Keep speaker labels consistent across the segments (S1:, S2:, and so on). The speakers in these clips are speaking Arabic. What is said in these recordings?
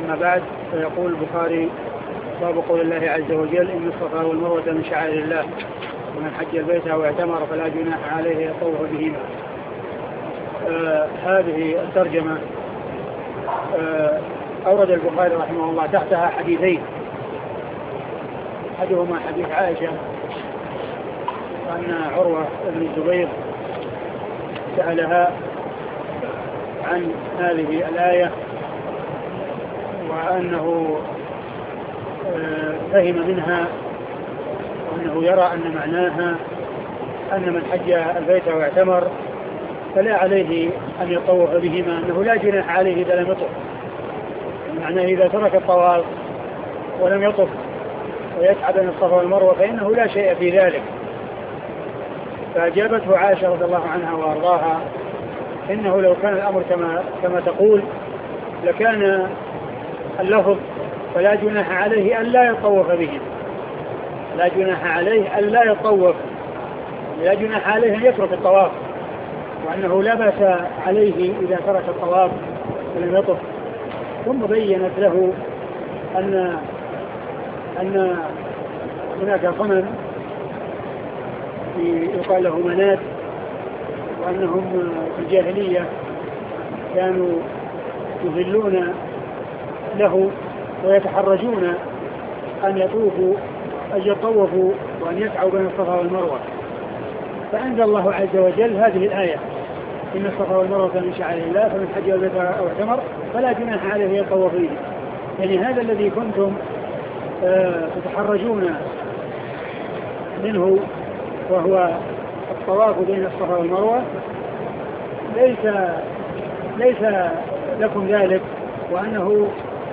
S1: أما بعد، فيقول البخاري: باب قول الله عز وجل: إن الصفا والمروة من شعائر الله ومن حج البيت أو اعتمر فلا جناح عليه يطوف بهما. هذه الترجمة أورد البخاري رحمه الله تحتها حديثين، أحدهما حديث عائشة أن عروة بن الزبير سألها عن هذه الآية، وأنه فهم منها وأنه يرى أن معناها أن من حج البيت واعتمر فلا عليه أن يطوف بهما، أنه لا جناح عليه إذا لم يطف، معناه إذا ترك الطواف ولم يطف ويسعى بين الصفا والمروة فإنه لا شيء في ذلك. فأجابته عائشة رضي الله عنها وأرضاها: إنه لو كان الأمر كما تقول لكان اللفظ فلا جناح عليه أن لا يطوف بهم، لا جناح عليه أن لا يطوف، لا جناح عليه أن يترك الطواف، وأنه لا بأس عليه إذا ترك الطواف ولم يطف. ثم بينت له أن هناك صنم يقال له منات، وأنهم في الجاهلية كانوا يذلون له ويتحرجون أن يطوفوا وأن يسعوا بين الصفا والمروة. فأنزل الله عز وجل هذه الآية: إن الصفا والمروة من شعائر الله فمن حج البيت أو اعتمر فلا جناح عليه يطوف به. يعني هذا الذي كنتم تتحرجون منه وهو الطواف بين الصفا والمروة ليس لكم ذلك، وأنه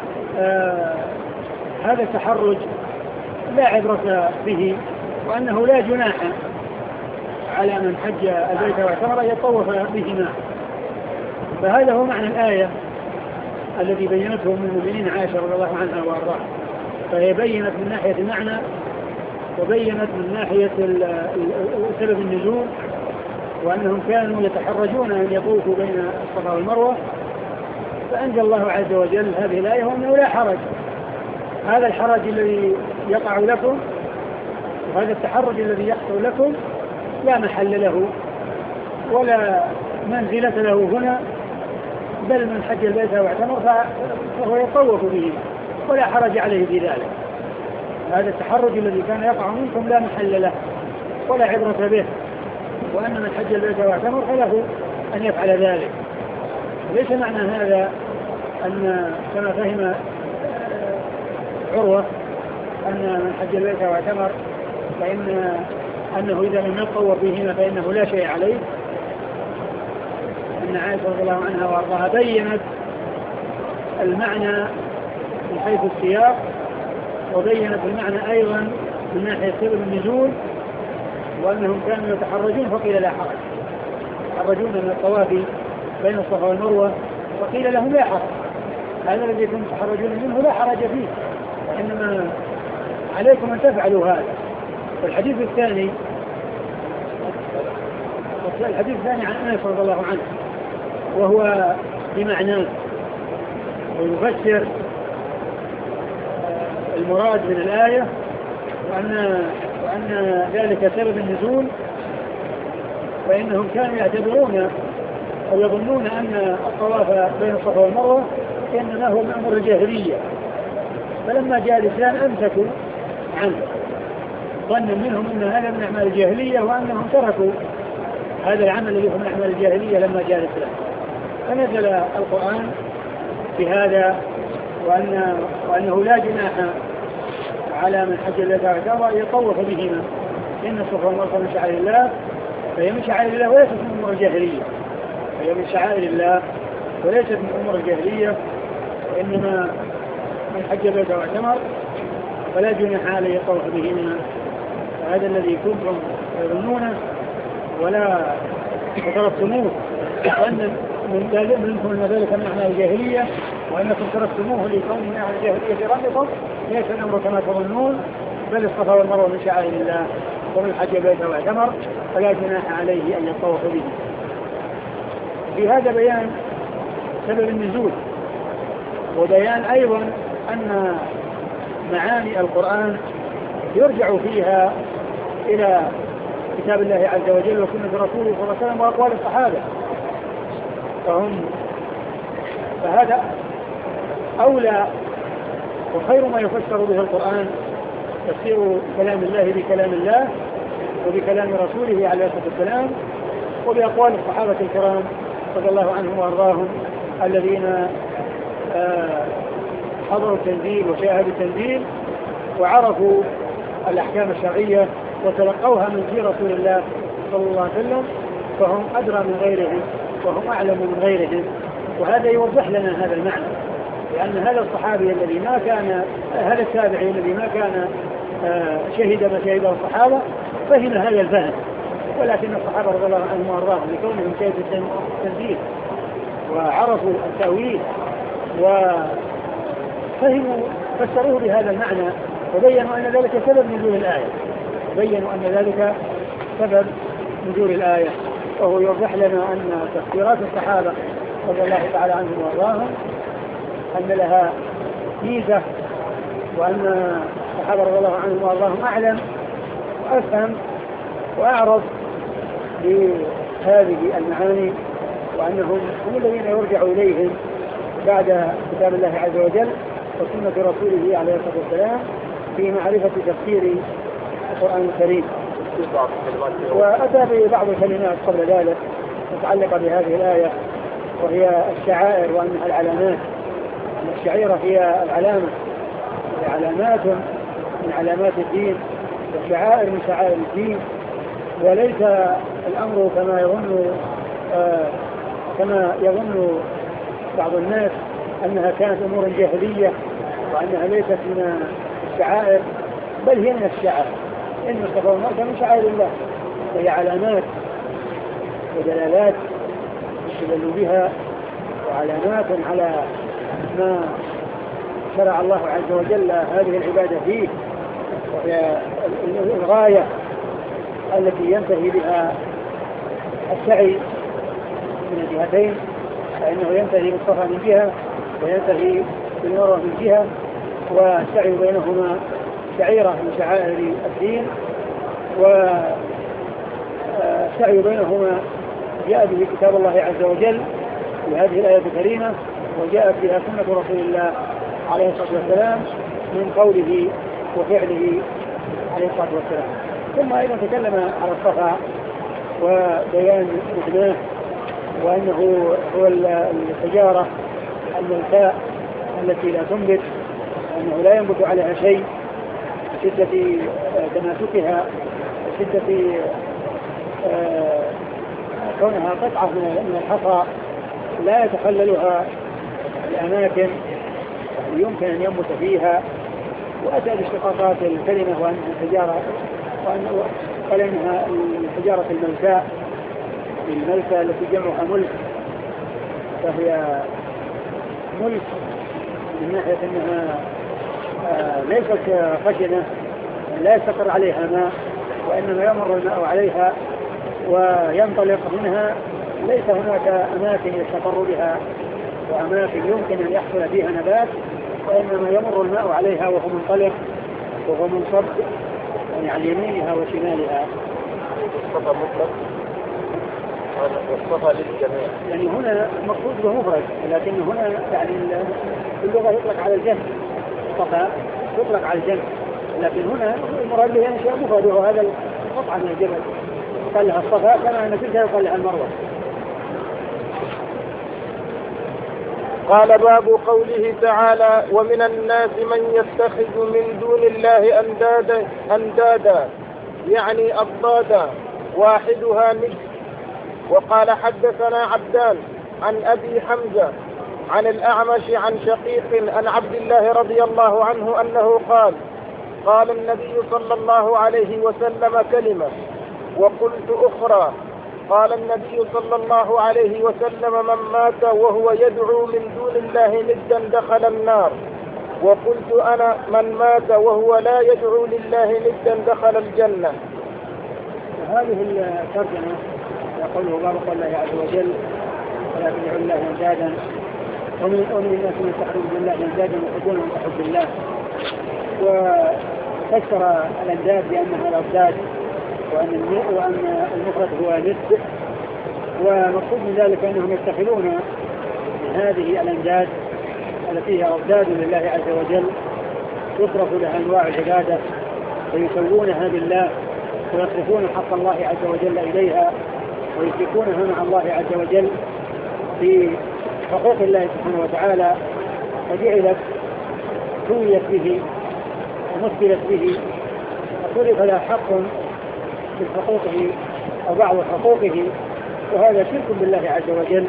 S1: هذا التحرج لا عبرة به، وأنه لا جناح على من حج البيت واعتمر يطوف بهما. فهذا هو معنى الآية الذي بينته من المؤمنين عائشة رضي الله عنها وأرضاها. فهي بينت من ناحية المعنى، وبينت من ناحية سبب النزول، وأنهم كانوا يتحرجون أن يطوفوا بين الصفا والمروة. فأنزل الله عز وجل هذه الآية وأنه لا حرج. هذا الحرج الذي يقع لكم وهذا التحرج الذي يحصل لكم لا محل له ولا منزلة له هنا، بل من حج البيت واعتمر فهو يطوف به ولا حرج عليه في ذلك. هذا التحرج الذي كان يقع منكم لا محل له ولا عبرة به، وأن من حج البيت واعتمر فله أن يفعل ذلك. ليس معنى هذا أن كما فهم عروة أن من حج البيت واعتمر أنه إذا لم يطوف بهما فإنه لا شيء عليه. أن عائشة رضي الله عنها وأرضاها بينت المعنى من حيث السياق، وبينت المعنى أيضا من ناحية سبب النزول، وأنهم كانوا يتحرجون فقيل لا حرج، يتحرجون من الطواف بين الصفا والمروة وقيل لهم لا حرج. هذا الذي كنتم تحرجون منه لا حرج فيه، وإنما عليكم أن تفعلوا هذا. والحديث الثاني عن أنس رضي الله عنه، وهو بمعناه، ويفسر المراد من الآية، وأن ذلك سبب النزول، فإنهم كانوا يعتبرون أو يظنون أن الطواف بين الصفا والمروة إنما هو من أمر الجاهلية، فلما جاء الإسلام أمسكوا عنه، ظن منهم أن هذا من أعمال الجاهلية، وأنهم تركوا هذا العمل الذي هو من أعمال الجاهلية لما جاء الإسلام. فنزل القرآن بهذا، وأنه لا جناح على من حج البيت واعتمر يطوف بهما، إن الصفا والمروة من شعائر الله، فهي من شعائر الله وليست من أمور الجاهلية، فهي من شعائر الله وليست من أمور الجاهلية، وإنما من حج البيت واعتمر فلا جناح عليه يطوف بهما. هذا الذي كنتم تظنونه ولا تركتموه، وأن منكم أن ذلك من أعمال الجاهلية، وأنكم تركتموه لكون من أعمال الجاهلية في ربكم، ليس الأمر كما تظنون، بل الصفا والمروة من شعائر الله، ومن حج البيت واعتمر فلا جناح عليه أن يطوف به. في هذا بيان سبب النزول، وبيان أيضا أن معاني القرآن يرجع فيها إلى كتاب الله عز وجل وسنة رسوله صلى الله عليه وسلم وأقوال الصحابة، فهذا أولى وخير ما يفسر به القرآن تفسير كلام الله بكلام الله وبكلام رسوله عليه الصلاة والسلام وبأقوال الصحابة الكرام رضي الله عنهم وأرضاهم الذين حضروا التنزيل وشاهدوا التنزيل وعرفوا الأحكام الشرعية وتلقوها من في رسول الله صلى الله عليه وسلم، فهم أدرى من غيرهم وهم أعلم من غيرهم. وهذا يوضح لنا هذا المعنى، لأن هذا الصحابي الذي ما كان، هذا التابعي الذي ما كان شهد ما شهده الصحابة فهم هذا الفهم، ولكن الصحابة رضي الله عنهم وأرضاهم لكونهم شهدوا التنزيل وعرفوا التأويل وفهموا فسروه بهذا المعنى وبينوا أن ذلك سبب نزول الآية، نزول الآية. وهو يوضح لنا أن تفسيرات الصحابة رضي الله تعالى عنهم وأرضاهم أن لها ميزة، وأن الصحابة رضي الله عنهم وأرضاهم أعلم وأفهم وأعرف بهذه المعاني، وأنهم هم الذين يرجع إليهم بعد كتاب الله عز وجل وسنة رسوله عليه الصلاة والسلام في معرفة تفسير القرآن الكريم. وأتى ببعض الكلمات قبل ذلك متعلقة بهذه الآية، وهي الشعائر وأنها العلامات. الشعيرة هي العلامة، هي علامات من علامات الدين والشعائر من شعائر الدين، وليس الأمر كما يظن بعض الناس أنها كانت أمور جاهلية وأنها ليست من الشعائر، بل هي من الشعائر. إن الصفا والمروة من شعائر الله، وهي علامات ودلالات يستدل بها وعلامات على ما شرع الله عز وجل هذه العبادة فيه، وهي الغاية التي ينتهي بها السعي من الجهتين، فإنه ينتهي بالصفا من جهة وينتهي بالمروة من جهة، والسعي بينهما شعيرة من شعائر الدين، والسعي بينهما جاء به كتاب الله عز وجل في هذه الآية الكريمة، وجاءت بها سنة رسول الله عليه الصلاة والسلام من قوله وفعله عليه الصلاة والسلام. ثم أيضا تكلم على الصفا وبيان معناه، وأنه هو الحجارة الملتاء التي لا تنبت، وأنه لا ينبت عليها شيء شدة تماسكها وشدة كونها قطعة من الحصى لا يتخللها الأماكن يمكن أن ينبت فيها. وأتى باشتقاقات الكلمة وأنها الحجارة، وأنها الحجارة الملساء، الملساء التي جمعها ملك، فهي ملك من ناحية أنها ليست خشنة لا يستقر عليها ماء، وإنما يمر الماء عليها وينطلق منها، ليس هناك أماكن يستقر بها وأماكن يمكن أن يحصل فيها نبات، وإنما يمر الماء عليها وهو منطلق وهو منصب يعني عن يمينها وشمالها.
S2: الصفا مطلق والصفا للجميع،
S1: يعني هنا المقصود بمفرد، لكن هنا يعني اللغة يطلق على الجمع، الصفا يطلق على الجمع، لكن هنا المراد به شيء مفرد، وهذا القطعة من الجبل قال لها الصفا كما أن تلك يقال لها المروة.
S2: قال باب قوله تعالى ومن الناس من يتخذ من دون الله أندادا يعني أضدادا واحدها مثل. وقال حدثنا عبدان عن أبي حمزة عن الأعمش عن شقيق عن عبد الله رضي الله عنه أنه قال النبي صلى الله عليه وسلم كلمة وقلت أخرى. قال النبي صلى الله عليه وسلم من مات وهو يدعو من دون الله ندا دخل النار. وقلت أنا من مات وهو لا يدعو لله ندا دخل الجنة.
S1: هذه الترجمة يقوله باب الله عز وجل ولا تدعوا الله اندادا، ومن الناس من يتخذون من الله أندادا يحبونهم كحب الله. وفسر الأنداد بأنها الأضداد وأن المفرد هو ند، ومقصود من ذلك أنهم يتخذون من هذه الأنداد التي هي أضداد لله عز وجل يصرف لها أنواع العبادة ويسوونها بالله ويصرفون حق الله عز وجل إليها ويشركونها مع الله عز وجل في حقوق الله سبحانه وتعالى، فجعلت سويت به ومثلت به وصرف لها حق من حقوقه أو بعض حقوقه، وهذا شرك بالله عز وجل.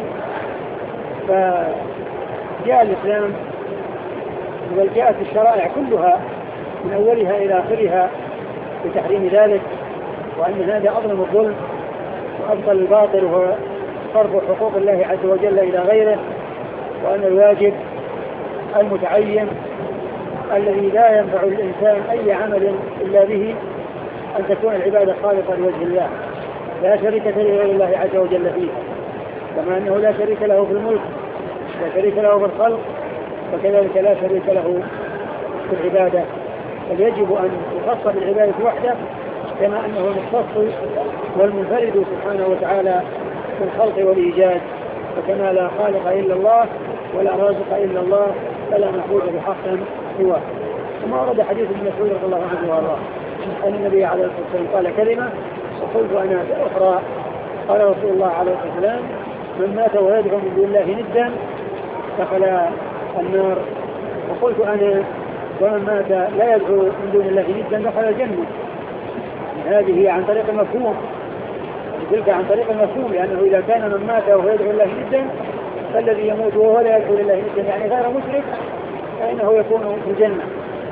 S1: فجاء الإسلام بل جاءت الشرائع كلها من أولها إلى آخرها بتحريم ذلك، وأن هذا أظلم الظلم وأبطل الباطل وهو صرف حقوق الله عز وجل إلى غيره، وأن الواجب المتعين الذي لا ينفع الإنسان أي عمل إلا به أن تكون العبادة خالصة لوجه الله لا شريك لغير الله عز وجل فيها، كما أنه لا شريك له في الملك لا شريك له في الخلق، وكذلك لا شريك له في العبادة، بل يجب أن يخص بالعبادة وحده كما أنه المختص والمنفرد سبحانه وتعالى في الخلق والإيجاد، وكما لا خالق إلا الله ولا رازق إلا الله فلا معبود بحق سواه. ثم ورد حديث ابن مسعود رضي الله عنه وارضاه أن النبي عليه الصلاة والسلام قال كلمة وقلت أنا أخرى، قال رسول الله عليه الصلاة والسلام من مات ويدعو من دون الله ندا دخل النار، وقلت أنا ومن مات لا يدعو من دون الله ندا دخل الجنة. هذه عن طريق المفهوم، تلك عن طريق المفهوم، لأنه إذا كان من مات وهو يدعو الله ندا فالذي يموت وهو لا يدعو لله ندا يعني غير مشرك فإنه يكون في الجنة.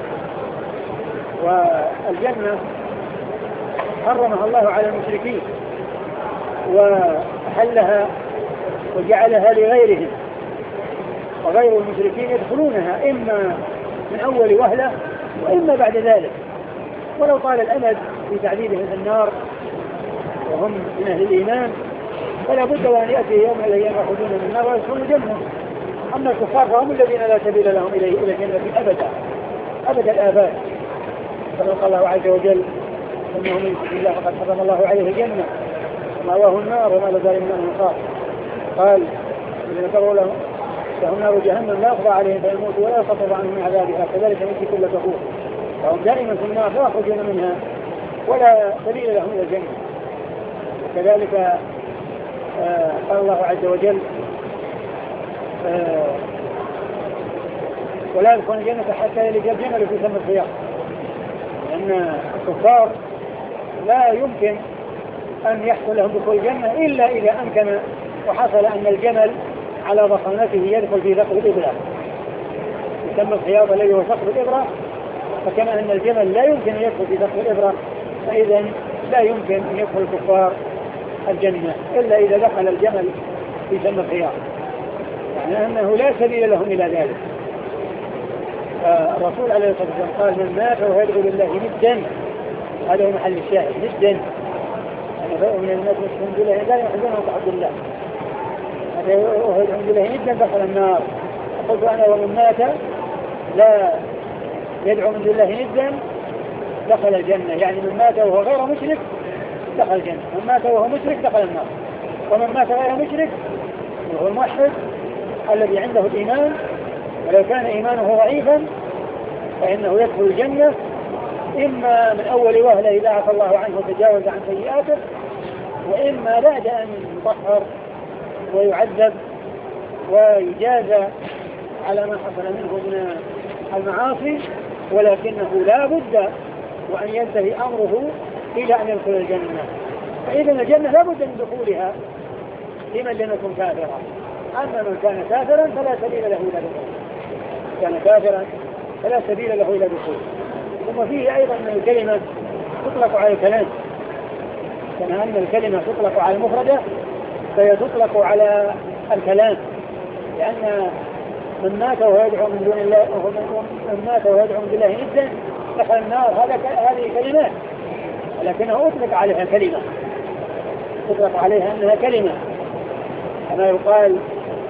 S1: والجنة حرمها الله على المشركين وأحلها وجعلها لغيرهم، وغير المشركين يدخلونها إما من أول وهلة وإما بعد ذلك، ولو طال الأمد في تعذيبهم في النار وهم من أهل الإيمان فلا بد وأن يأتي يوم من الأيام يخرجون من النار ويدخلون الجنة. أما الكفار فهم الذين لا سبيل لهم إلى الجنة أبدا أبدا الآباد، كما قال الله عز وجل إنه من يشرك الله فقد حرم الله عليه الجنة ومأواه النار وما لظالم من أنصار. قال الذين كفروا لهم نار جهنم لا يقضى عليهم فيموتوا ولا يخفف عنهم من عذابها كذلك نجزي كل كفور، فهم دائما في النار لا يخرجون منها ولا سبيل لهم إلى الجنة. وكذلك قال الله عز وجل ولا يدخلون الجنة حتى يلج الجمل في سم الخياط، لأن الكفار لا يمكن أن يحصل لهم دخول الجنة إلا إذا أمكن وحصل أن الجمل على ضخامته يدخل في ثقب الإبرة يسمى الخياط الذي هو ثقب الإبرة، فكما أن الجمل لا يمكن أن يدخل في ثقب الإبرة فإذا لا يمكن أن يدخل الكفار الجنة إلا إذا دخل الجمل في سم الخياط، يعني أنه لا سبيل لهم إلى ذلك. الرسول عليه الصلاة والسلام قال من مات وهو يدعو لله ندا، هذا هو محل الشاهد ندا، يعني من الناس من دون الله لا يحزنهم كحب الله، هذا وهو يدعو لله ندا دخل النار. قلت أنا ومن مات لا يدعو من دون الله ندا دخل الجنة، يعني من مات وهو غير مشرك دخل الجنة، من مات وهو مشرك دخل النار، ومن مات غير مشرك وهو الموحد الذي عنده الإيمان ولو كان إيمانه ضعيفا فإنه يدخل الجنة إما من أول وهلة إذا عفى الله عنه وتجاوز عن سيئاته، وإما بعد أن يطهر ويعذب ويجازى على ما حصل منه من المعاصي، ولكنه لا بد وأن ينتهي أمره إلى أن يدخل الجنة. فإذا الجنة لا بد من دخولها لمن لم يكن كافرا، أما من كان كافرا فلا سبيل له إلى دخول، كان كافرا فلا سبيل له إلى دخول. ثم فيه أيضا أن الكلمة تطلق على الكلام، كما أن الكلمة تطلق على المفردة فهي تطلق على الكلام، لأن من مات وهو يدعو من دون الله من مات وهو يدعو من دون الله ندا دخل النار، هذه كلمات لكنه أطلق عليها كلمة، أطلق عليها أنها كلمة، كما يقال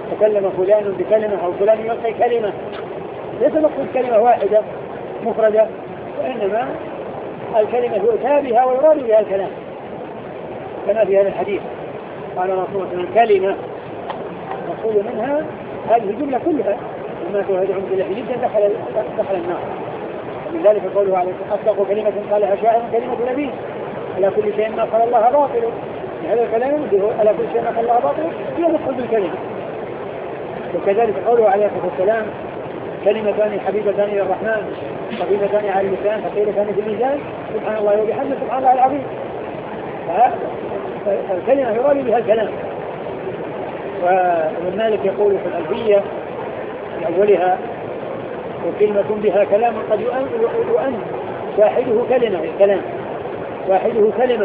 S1: تكلم فلان بكلمة أو فلان يلقي كلمة، ليس مقصود كلمة واحدة مفردة، وإنما الكلمة يؤتى بها ويراد بها الكلام، كما في هذا الحديث قال رسول الله الكلمة مقصود منها هذه الجملة كلها، وما تهدعون إليه جدا دخل النار. من ذلك قوله عليه أصدق كلمة قالها شاعر كلمة نبي على كل شيء ما قال الله باطل، هذا الكلام على كل شيء ما قال الله باطل هي مقصود بالكلمة. وكذلك قوله عليه الصلاة والسلام كلمتان حبيبتان إلى الرحمن خفيفتان على اللسان ثقيلتان في الميزان سبحان الله وبحمده سبحان الله العظيم. فالكلمة يراد بها الكلام. وابن مالك يقول في الألفية في أولها وكلمة بها كلام قد يؤن واحده كلمة، الكلام واحده كلمة،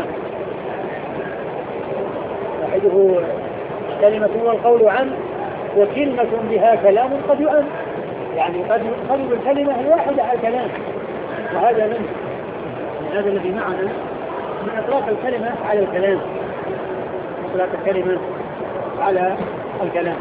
S1: واحده كلمة والقول عن، وكلمة بها كلام قد يؤن، يعني قد يقلب الكلمة الواحدة على الكلام. وهذا من هذا الذي معنا من إطلاق الكلمة على الكلام، إطلاق الكلمة على الكلام.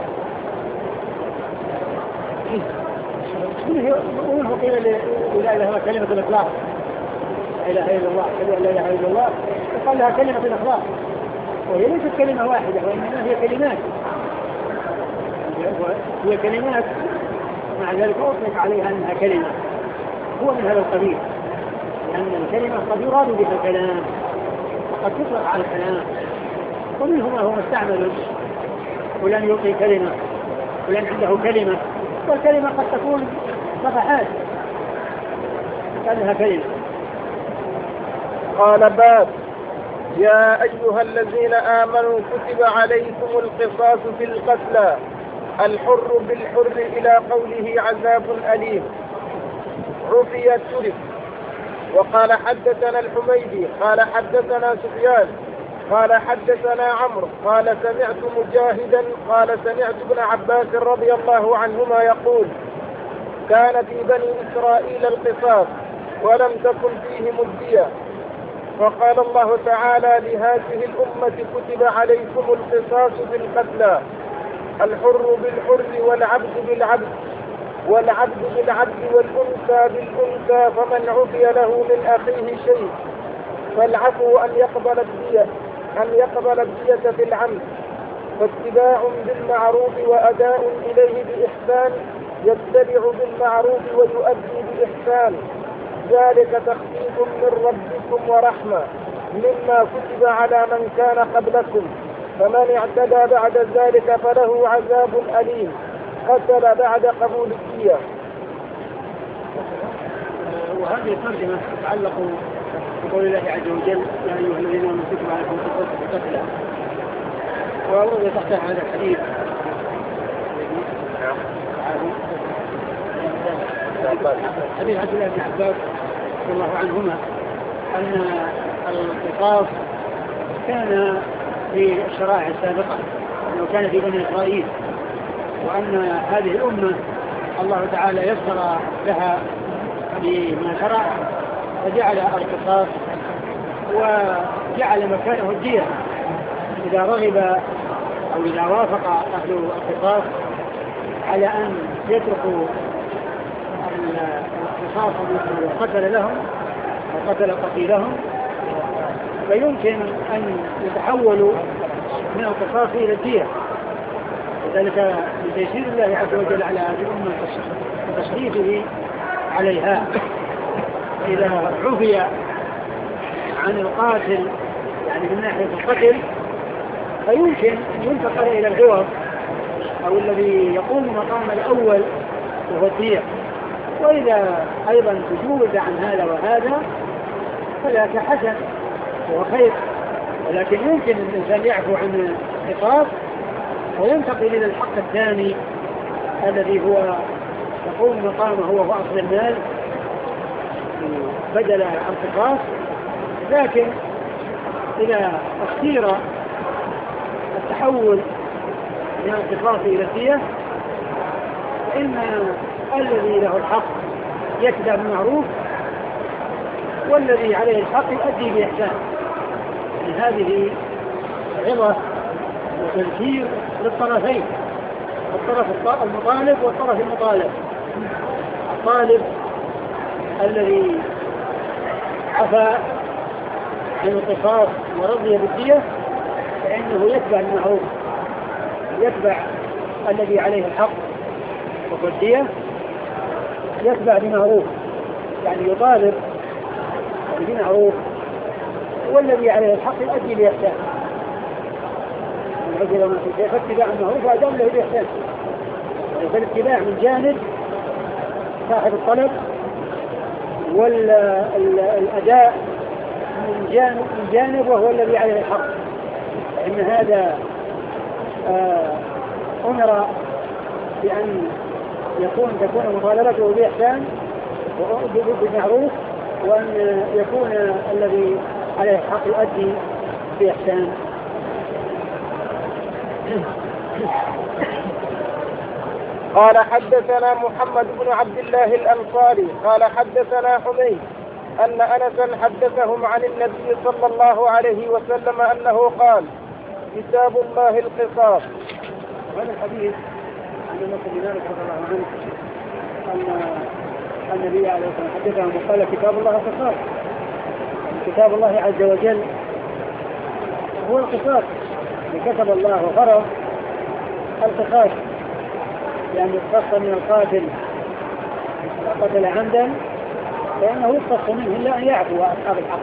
S1: منه قيل لا إله إلا كلمة الإخلاص، لا إله إلا الله، لا إله إلا الله، وقال لها كلمة الإخلاص، وهي ليست كلمة واحدة وإنما هي كلمات، هي كلمات مع ذلك أطلق عليها أنها كلمة، هو من هذا القبيل، لأن الكلمة قد يراد بها الكلام وقد تطلق على الكلام، ومنهما هو مستعمل فلان يلقي كلمة، فلان عنده كلمة، والكلمة قد تكون صفحات كأنها كلمة.
S2: قال باب يا أيها الذين آمنوا كتب عليكم القصاص في القتلى الحر بالحر إلى قوله عذاب أليم. عفي الترك. وقال حدثنا الحميدي قال حدثنا سفيان قال حدثنا عمرو قال سمعت مجاهدا قال سمعت ابن عباس رضي الله عنهما يقول كان في بني إسرائيل القصاص ولم تكن فيهم الدية، فقال الله تعالى لهذه الأمة كتب عليكم القصاص في القتلى الحر بالحر والعبد بالعبد والعبد بالعبد والأنثى بالأنثى، فمن عفي له من أخيه شيء فالعفو أن يقبل الدية في العمد، فاتباع بالمعروف وأداء إليه بإحسان يتبع بالمعروف ويؤدي بإحسان، ذلك تخفيف من ربكم ورحمة مما كتب على من كان قبلكم، فمن اعتدى بعد ذلك فله عذاب أليم. قتل بعد قبول الدية.
S1: وهذه الترجمة تتعلق بقول الله عز وجل يا أيها الذين آمنوا كتب عليكم القصاص في القتلى، وأورد تحت هذا الحديث حديث عبد الله بن عباس رضي الله عنهما أن القصاص كان في الشرائع السابقة، أنه كان في بني إسرائيل، وأن هذه الأمة الله تعالى يسر لها بما شرع فجعل القصاص وجعل مكانه الدية، إذا رغب أو إذا وافق أهل القصاص على أن يتركوا القصاص وقتل لهم وقتل قتيلهم فيمكن أن يتحولوا من القصاص إلى الدية، وذلك بتيسير الله عز وجل على هذه الأمة وتشريفه عليها. إذا عفي عن القاتل يعني من ناحية القتل فيمكن أن ينتقل إلى العوض أو الذي يقوم مقام الأول وهو الدية، وإذا أيضا تجوز عن هذا وهذا فذاك حسن وخير، ولكن يمكن أن الإنسان يعفو عن القصاص وينتقل إلى الحق الثاني الذي هو يقوم مقامه هو أصل المال بدل القصاص، لكن إذا اختير التحول من القصاص إلى الدية فإن الذي له الحق يتبع بالمعروف والذي عليه الحق يؤدي بإحسان. يعني هذه عظة وتذكير للطرفين، الطرف المطالب والطرف المطالب. الطالب الذي عفى عن القصاص ورضي بالدية فإنه يتبع المعروف، يتبع الذي عليه الحق والدية، يتبع بمعروف، يعني يطالب بمعروف، والذي عليه الحق يؤدي بإحسان. فاتباع المعروف وأداء له بإحسان، فالاتباع من جانب صاحب الطلب، والأداء من جانب وهو الذي عليه الحق. إن هذا أمر بأن تكون مطالبته بإحسان وبالمعروف، وأن يكون الذي عليه الحق يؤدي بإحسان.
S2: قال حدثنا محمد بن عبد الله الأنصاري قال حدثنا حميد أن أنسا حدثهم عن النبي صلى الله عليه وسلم أنه قال: كتاب الله القصاص.
S1: هذا الحديث عن أنس بن مالك رضي الله عنه أن النبي عليه الصلاة والسلام حدثهم وقال: كتاب الله القصاص. كتاب الله عز وجل هو القصاص، كتب الله وفرض القصاص، يعني يقتص من القاتل قتل عمدا فإنه يقتص منه إلا أن يعفو أصحاب الحق.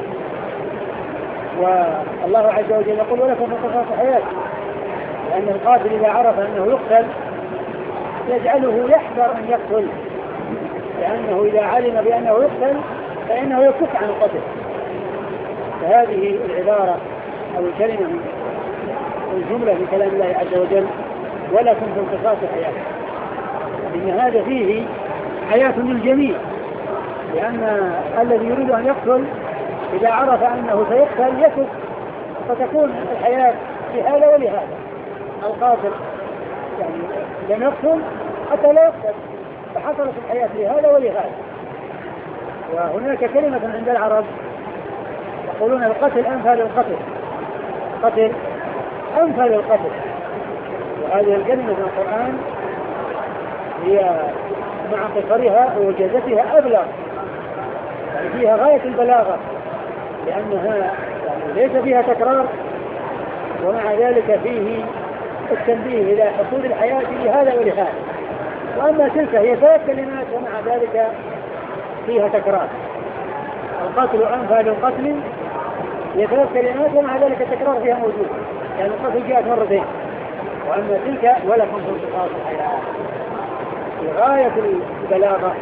S1: والله عز وجل يقول: ولكم في القصاص حياة، لأن القاتل إذا عرف أنه يقتل يجعله يحذر أن يقتل، لأنه إذا علم بأنه يقتل فإنه يكف عن القتل. فهذه العبارة أو الكلمة الجملة من كلام الله عز وجل: ولكم في القصاص حياة، إن هذا فيه حياة للجميع، لأن الذي يريد أن يقتل إذا عرف أنه سيقتل يكف، فتكون الحياة لهذا ولهذا. القاتل يعني لم يقتل حتى لا يقتل، فحصلت الحياة لهذا ولهذا. وهناك كلمة عند العرب يقولون: القتل أنفى للقتل، القتل أنفى للقتل. وهذه الكلمة من القرآن هي مع قصرها ووجازتها أبلغ، يعني فيها غاية البلاغة، لأنها يعني ليس فيها تكرار، ومع ذلك فيه التنبيه إلى حصول الحياة لهذا ولهذا. وأما تلك هي 3 كلمات ومع ذلك فيها تكرار. القتل أنفى للقتل هي 3 كلمات ومع ذلك التكرار فيها موجود، يعني القتل جاءت مرتين. وأما تلك: ولكم في القصاص حياة، في غاية البلاغة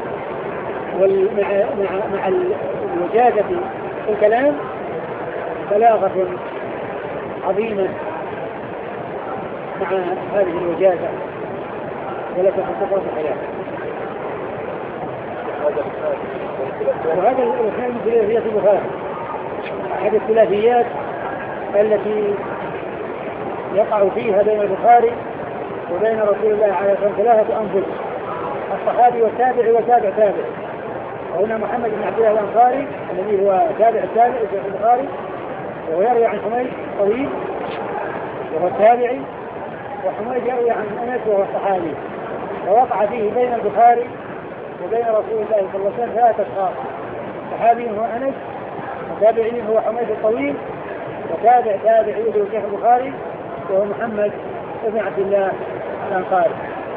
S1: مع الوجازة في الكلام، بلاغة عظيمة مع هذه الوجازة. ولكم في القصاص حياة. وهذا الإثنان من ثلاثيات البخاري، أحد الثلاثيات التي يقع فيها بين البخاري وبين رسول الله عليه الصلاة والسلام 3 أنفس: الصحابي والتابع وتابع تابع. وهنا محمد بن عبد الله الأنصاري الذي هو تابع التابع في البخاري، وهو يروي عن حميد طويل وهو التابعي، وحميد يروي عن أنس وهو الصحابي. فوقع فيه بين البخاري وبين رسول الله صلى الله عليه وسلم 3 أشخاص: صحابي هو أنس، وتابعي هو حميد الطويل، وتابع تابعي له شيخ البخاري وهو محمد بن عبد الله الأنصاري.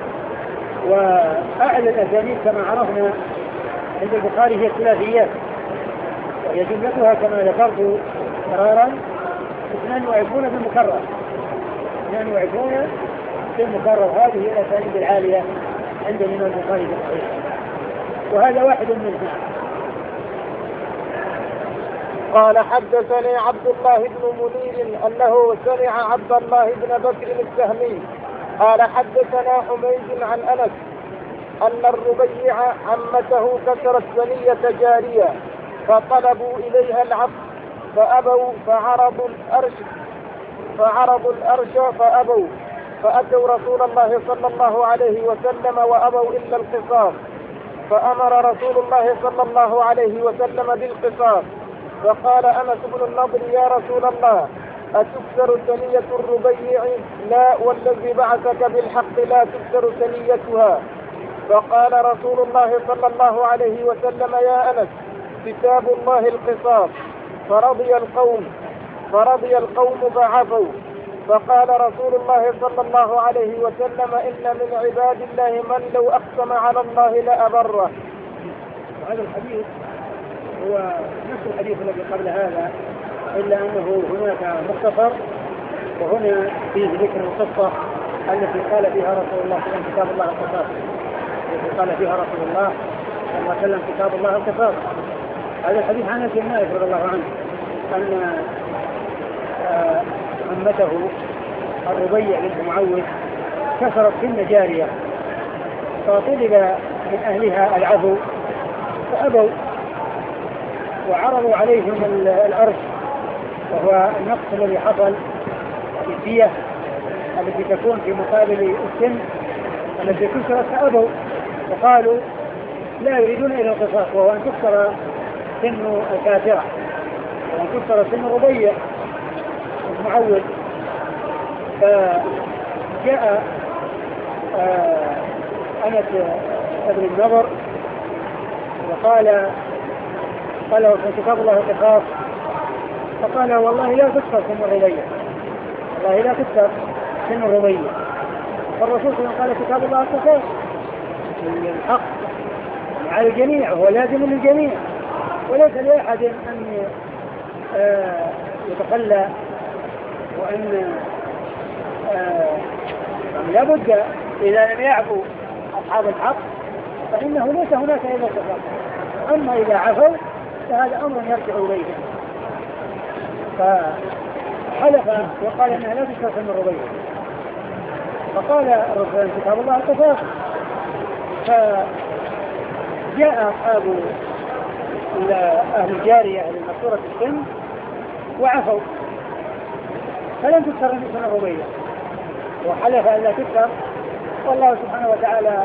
S1: وأعلى الأسانيد كما عرفنا عند البخاري هي الثلاثيات، وهي جملتها كما ذكرت قرارا 22 في المكرر، 22 في المكرر. هذه الأسانيد العالية عند الإمام البخاري في الصحيح، وهذا واحد منها.
S2: قال حدثني عبد الله بن منير أنه سمع عبد الله بن بكر السهمي قال حدثنا حميد عن أنس أن الربيع عمته كسرت ثنية جارية فطلبوا إليها العبد فأبوا، فعرضوا الأرش فأبوا، فأتوا رسول الله صلى الله عليه وسلم وأبوا إلا القصاص، فأمر رسول الله صلى الله عليه وسلم بالقصاص. فقال أنس بن النضر: يا رسول الله، أتكسر ثنية الربيع؟ لا، والذي بعثك بالحق لا تكسر ثنيتها. فقال رسول الله صلى الله عليه وسلم: يا أنس، كتاب الله القصاص. فرضي القوم فعفوا. فقال رسول الله صلى الله عليه وسلم: إن من عباد الله من لو أقسم على الله لأبره.
S1: هذا الحديث هو نفس الحديث الذي قبل هذا، إلا أنه هناك مختصر، وهنا فيه ذكر القصة التي قال فيها رسول الله صلى الله عليه وسلم: كتاب الله القصاص. التي قال فيها رسول الله صلى الله عليه وسلم: كتاب الله القصاص. هذا الحديث عن أنس بن مالك رضي الله عنه أن عمته الربيع بنت معوذ كسرت سن جارية، فطلب من أهلها العفو فأبوا، وعرضوا عليهم الأرش، وهو النقص الذي حصل في الدية التي تكون في مقابل السن التي كسرت، فأبوا وقالوا لا يريدون إلا القصاص، وهو أن تكسر سن الكافرة، وأن تكسر سن الربيع المعوذ. فجاء أنس بن النضر وقال له: كتاب الله القصاص. فقال: والله لا تكسر سن الربيع، والله لا تكسر سن الربيع. فالرسول صلى الله عليه وسلم قال: كتاب الله القصاص، الحق على الجميع، وهو لازم للجميع، وليس لأحد أن يتخلى، وأن لا بد إذا لم يعفوا أصحاب الحق فإنه ليس هناك إلا القصاص. أما إذا عفوا فهذا أمر يرجع إليهم. فحلف وقال إنها لا تكسر من الربيع. فقال الرسول: كتاب الله القصاص. فجاء أصحاب أهل الجارية أهل المقصورة السن وعفوا، فلم تكسر من الربيع، وحلف أن لا تكسر. والله سبحانه وتعالى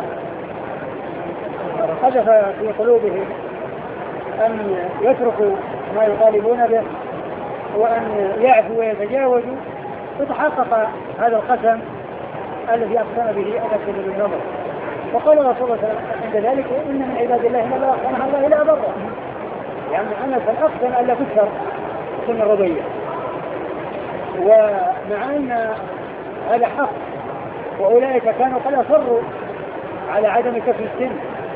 S1: قذف في قلوبهم أن يتركوا ما يطالبون به، وأن يعفوا ويتجاوزوا، فتحقق هذا القسم الذي أقسم به أنس بن النضر. وقال رسول الله صلى الله عليه وسلم عند ذلك: إن من عباد الله من لا أقسم على الله لا أبره. يعني أنس أقسم أن لا تكسر سن الربيع، ومع أن هذا حق، وأولئك كانوا قد أصروا على عدم كسر السن،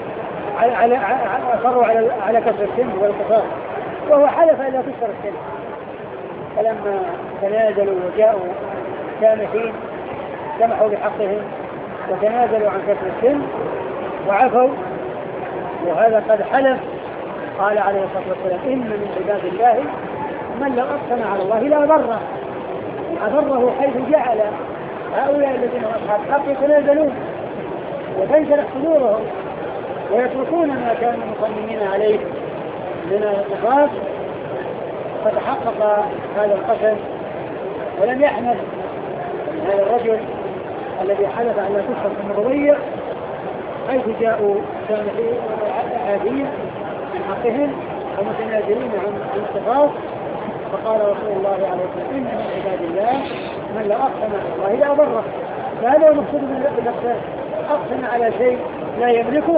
S1: أصروا على كسر السن والقصاص، وهو حلف أن لا تكسر السن. فلما تنازلوا وجاءوا كان حين سمحوا بحقهم وتنازلوا عن كسر السن وعفوا، وهذا قد حلف. قال عليه الصلاة والسلام: إن من عباد الله من لو أقسم على الله لا أبره، حيث جعل هؤلاء الذين هم أصحاب الحق يتنازلون وتنشرح صدورهم ويتركون ما كانوا مصممين عليه من القصاص. فتحقق هذا القسم ولم يحمد هذا الرجل الذي حلف أن لا تكسر من الربيع، حيث جاءوا عادين من حقهم ومتنازلين عن القصاص. فقال رسول الله عليه وسلم: إن من عباد الله من لا أقسم على الله لا أبره. فهذا هو المقصود بالإقسام، أقسم على شيء لا يملكه،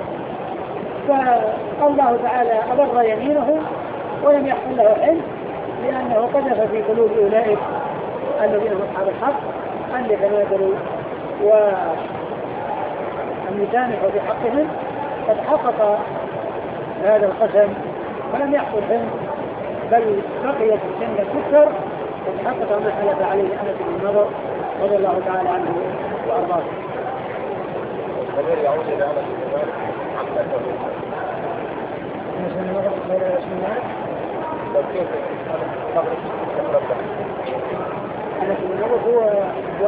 S1: فالله تعالى أبر يمينه ولم يحصل له حل، لأنه قذف في قلوب أولئك الذين هم أصحاب الحق أن يتنازلوا وأن يسامحوا في حقهم. فتحقق هذا القسم ولم يحصل حل، بل بقيت السنة تكسر، وتحقق ما حلف عليه أنس بن النضر رضي الله تعالى عنه وأرضاه.
S2: يعود إلى أنس بن مالك عمته.
S1: أنس بن النضر غير أنس بن مالك. أنس بن النضر هو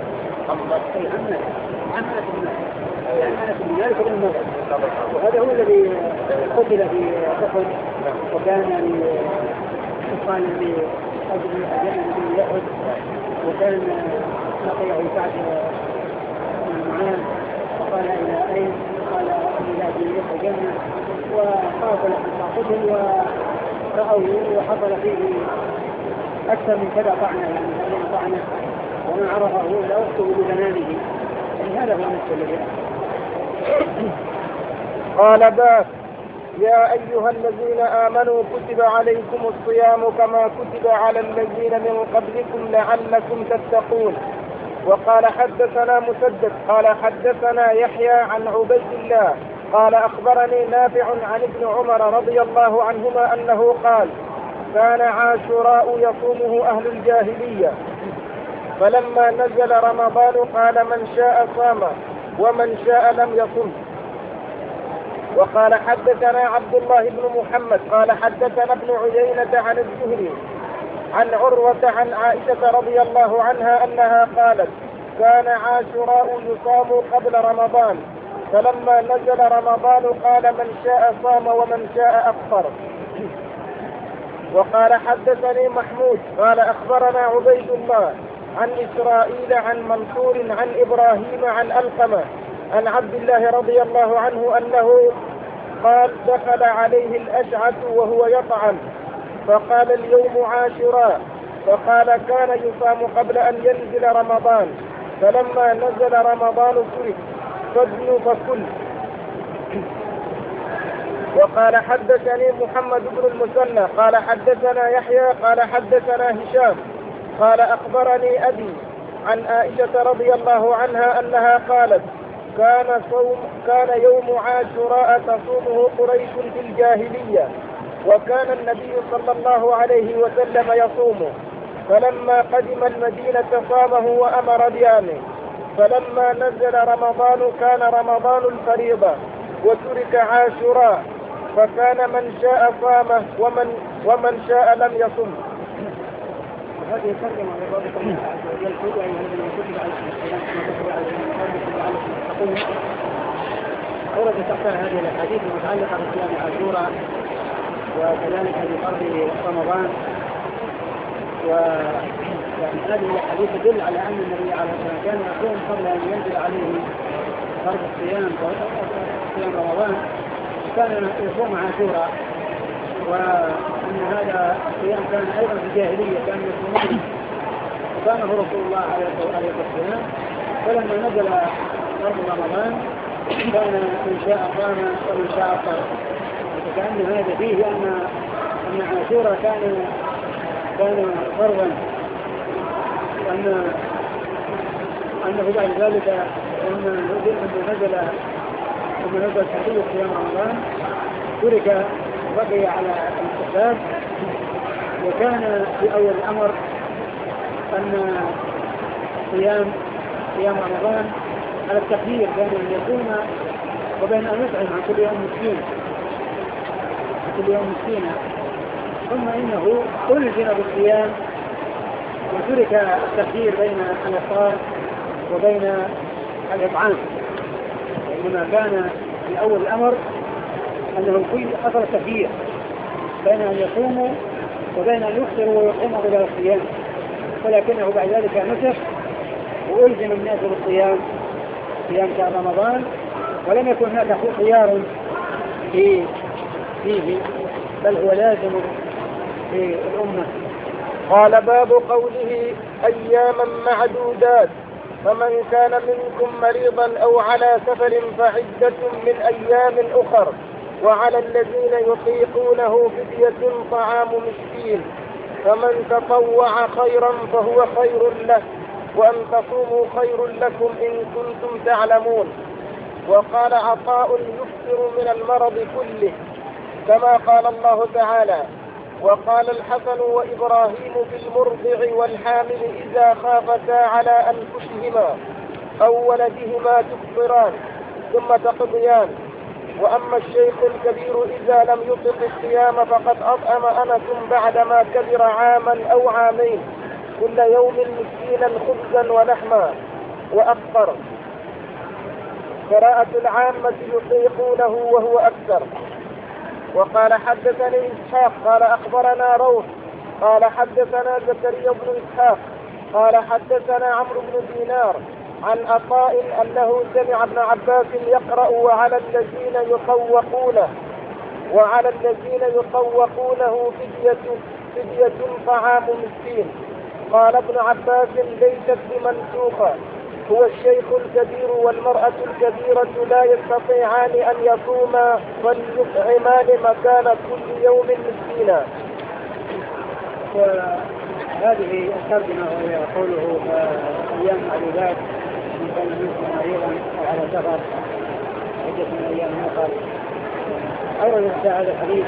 S1: عم أنس بن مالك بن النضر، وهذا هو الذي قتل في أحد، وكان يقال لأجل أجل يأخذ، وكان لقيه سعد بن معاذ فقال: إلى أين؟ قال: إلى أجل الجنة. وقاتل حتى قتل ورأوه وحصل فيه أكثر من كذا طعنة، يعني 70 طعنة، وما عرفه إلا أخته ببنانه. يعني هذا هو النص الذي
S2: قال باب: يا أيها الذين آمنوا كتب عليكم الصيام كما كتب على الذين من قبلكم لعلكم تتقون. وقال حدثنا مسدد قال حدثنا يحيى عن عبيد الله قال أخبرني نافع عن ابن عمر رضي الله عنهما أنه قال: كان عاشوراء يصومه أهل الجاهلية، فلما نزل رمضان قال: من شاء صام ومن شاء لم يصم. وقال حدثنا عبد الله بن محمد قال حدثنا ابن عيينة عن الزهري عن عروة عن عائشة رضي الله عنها أنها قالت: كان عاشوراء يصام قبل رمضان، فلما نزل رمضان قال: من شاء صام ومن شاء أفطر. وقال حدثني محمود قال أخبرنا عبيد الله عن إسرائيل عن منصور عن إبراهيم عن ألقمة عن عبد الله رضي الله عنه أنه قال: دخل عليه الأشعث وهو يطعم فقال: اليوم عاشوراء، فقال: كان يصام قبل أن ينزل رمضان، فلما نزل رمضان ترك، فادنوا فكل. وقال حدثني محمد بن المثنى قال حدثنا يحيى قال حدثنا هشام قال أخبرني أبي عن عائشة رضي الله عنها أنها قالت: كان يوم عاشوراء تصومه قريش في الجاهلية، وكان النبي صلى الله عليه وسلم يصومه، فلما قدم المدينة صامه وأمر بيامه، فلما نزل رمضان كان رمضان الفريضة وترك عاشوراء، فكان من شاء صامه ومن شاء لم يصم.
S1: هذه ترجمة لربك الله عز وجل: كتب الذين كتب عليكم الصيام كما كتب على الذين من قبلكم لعلكم تتقون. أورد تحتها هذه الأحاديث المتعلقة بصيام عاشوراء وكذلك بفرض رمضان. ويعني هذه الأحاديث تدل على أن النبي عليه الصلاة والسلام كان يصوم قبل أن ينزل عليه فرض الصيام صيام رمضان، كان يصوم عاشوراء، وأن هذا الصيام كان أيضا في الجاهلية كان يصومون، وكانه رسول الله عليه الصلاة والسلام. فلما نزل فرض رمضان كان من شاء صام ومن شاء أفطر. وكأن هذا فيه أن عاشوراء كان فرضا، وأنه بعد ذلك لما نزل تحديد صيام رمضان ترك بقي على الاستحباب. وكان في أول الأمر أن صيام رمضان على التخيير بين أن يكون وبين أن يطعم عن كل يوم مسكينا، ثم إنه ألزم بالصيام وترك التخيير بين الإفطار وبين الإطعام. إنما كان في أول الأمر أنه حصل التخيير بين أن يصوموا وبين أن يفطروا ويقوموا إلى الصيام، ولكنه بعد ذلك نسخ وألزم الناس بالصيام صيام شهر رمضان، ولم يكن هناك خيار فيه بل هو لازم في الأمة.
S2: قال: باب قوله: أياما معدودات، فمن كان منكم مريضا أو على سفر فعدة من أيام أخر، وعلى الذين يطيقونه فدية طعام مسكين، فمن تطوع خيرا فهو خير له، وأن تصوموا خير لكم إن كنتم تعلمون. وقال عطاء: يفطر من المرض كله، كما قال الله تعالى: وقال الحسن وإبراهيم في المرضع والحامل إذا خافتا على أنفسهما أو ولدهما تفطران ثم تقضيان. وأما الشيخ الكبير إذا لم يطق الصيام فقد أطعم أنس بعدما كبر عاما أو عامين كل يوم مسكينا خبزا ولحما وأفطر. قراءة العامة يطيقونه وهو أكثر. وقال حدثني إسحاق قال أخبرنا روح قال حدثنا زكريا بن إسحاق قال حدثنا عمرو بن دينار عن عطاء أنه سمع ابن عباس يقرأ: وعلى الذين يطوقونه فدية طعام مسكين. قال ابن عباس ليست بمنسوخة، هو الشيخ الكبير والمرأة الكبيرة لا يستطيعان أن يصوما فليطعمان مكان كل يوم مسكينا.
S1: وهذه الترجمة وهي قوله أيام معدودات من كان منكم مريضا أو على سفر عدة من أيام أخرى. أورد هذا الحديث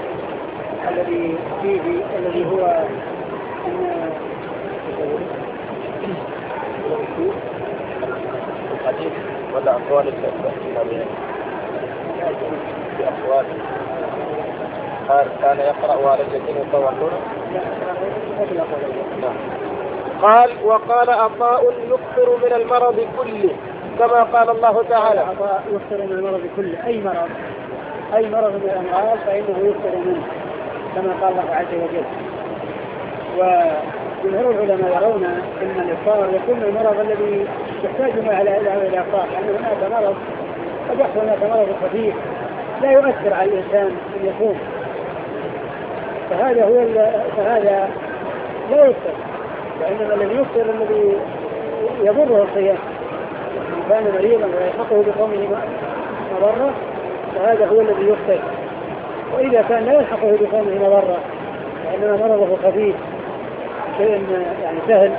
S1: الذي هو أن
S2: الحديث ولا أقوال التابعين؟ بأقوال كان يقرأ على الذين يطوعون. قال وقال عطاء يكثر من المرض كله كما قال الله تعالى.
S1: عطاء يكثر من المرض كله، أي مرض من الأمراض فإنه يكثر منه كما قال الله عز وجل. وجمهور العلماء يرون أن الإفطار يكون المرض الذي يحتاج ما على الإفطار، لأن هناك مرض قد يحصل هناك مرض خفيف لا يؤثر على الإنسان أن يصوم، فهذا لا يفطر، وإنما الذي يفطر الذي يضره الصيام. من كان مريضا ويلحقه بصومه مضرة فهذا هو الذي يفطر، وإذا كان لا يلحقه بصومه مضرة وإنما مرضه خفيف شيء يعني سهل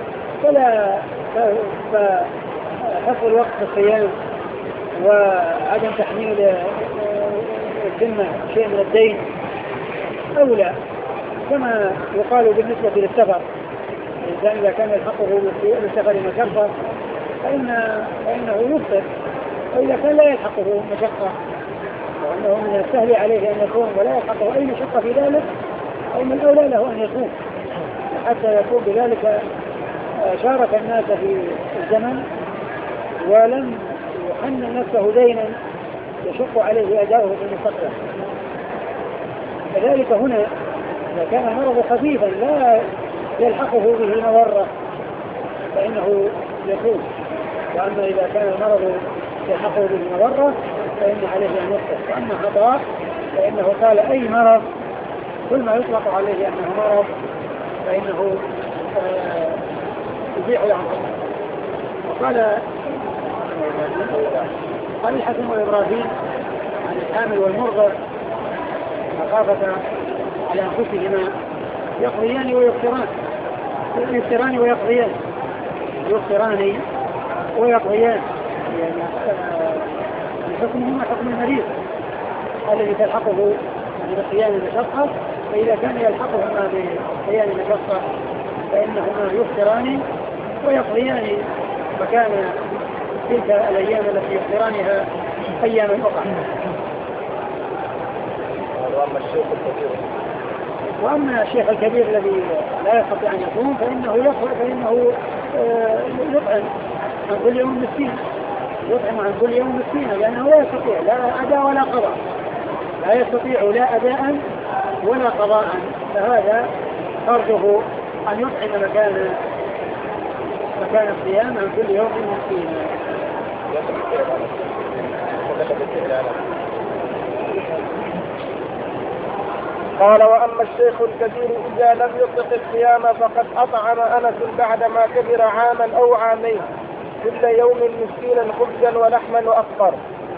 S1: فحصل الوقت في الصيام وعدم تحميل الذمة شيء من الدين أولى، كما يقال بالنسبة للسفر. الإنسان إذا كان يلحقه بالسفر مشقة فإنه يفطر، وإذا كان لا يلحقه مشقة وأنه من السهل عليه أن يصوم ولا يلحقه أي مشقة في ذلك فإن الأولى له أن يصوم حتى يكون بذلك شارك الناس في الزمن ولم يحمل نفسه دينا يشق عليه أداؤه في المستقبل. كذلك هنا إذا كان مرض خفيفا لا يلحقه به مضرة فإنه يصوم، وأما إذا كان المرض يلحقه به مضرة فإن عليه أن يفطر. وأما عطاء فإنه قال أي مرض كل ما يطلق عليه أنه مرض فإنه يبيح عنه. وقال الحسن وإبراهيم عن الحامل والمرضع مخافة على أنفسهما يقضيان ويفطران، يفطران ويقضيان، يفطران ويقضيان، يعني حكمهما حكم المريض الذي تلحقه بقيام المشقة، فإذا كان يلحقهما بقيام المشقة فإنهما يفطران ويقضيان مكان تلك الأيام التي يفطرانها أيام أخرى. وأما الشيخ الكبير الذي لا يستطيع أن يصوم فإنه يطعم عن كل يوم مسكين، يطعم عن كل يوم مسكين، لأنه لا يستطيع لا أداء ولا قضاء، لا يستطيع لا أداء ولا قضاء، فهذا فرضه أن يطعم مكان الصيام عن كل يوم مسكين.
S2: قال وأما الشيخ الكبير إذا لم يطلق الصيام فقد أطعم أنس بعدما كبر عاما أو عامين كل يوم مسكينا خبزا ولحما وأفطر.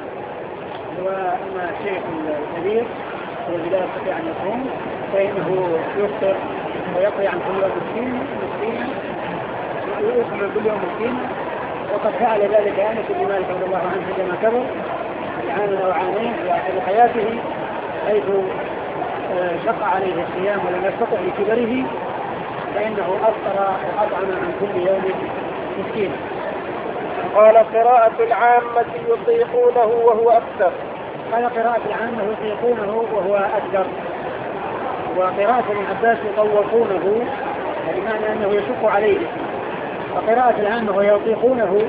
S1: وأما الشيخ الكبير الذي لا يستطيع أن يصوم فإنه يفطر ويقضي عن كل يوم مسكينا ويطعم عن كل يوم مسكينا، وقد فعل ذلك أنس بن مالك رضي الله عنه عندما كبر عاما أو عامين في آخر حياته، حيث شق عليه الصيام ولم يستطع لكبره فإنه أفطر وأطعم عن كل يوم مسكين.
S2: قال قراءة العامة يطيقونه وهو أكثر.
S1: قال قراءة العامة يطيقونه وهو أكثر، وقراءة ابن عباس يطوقونه بمعنى أنه يشق عليه، وقراءة العامة ويطيقونه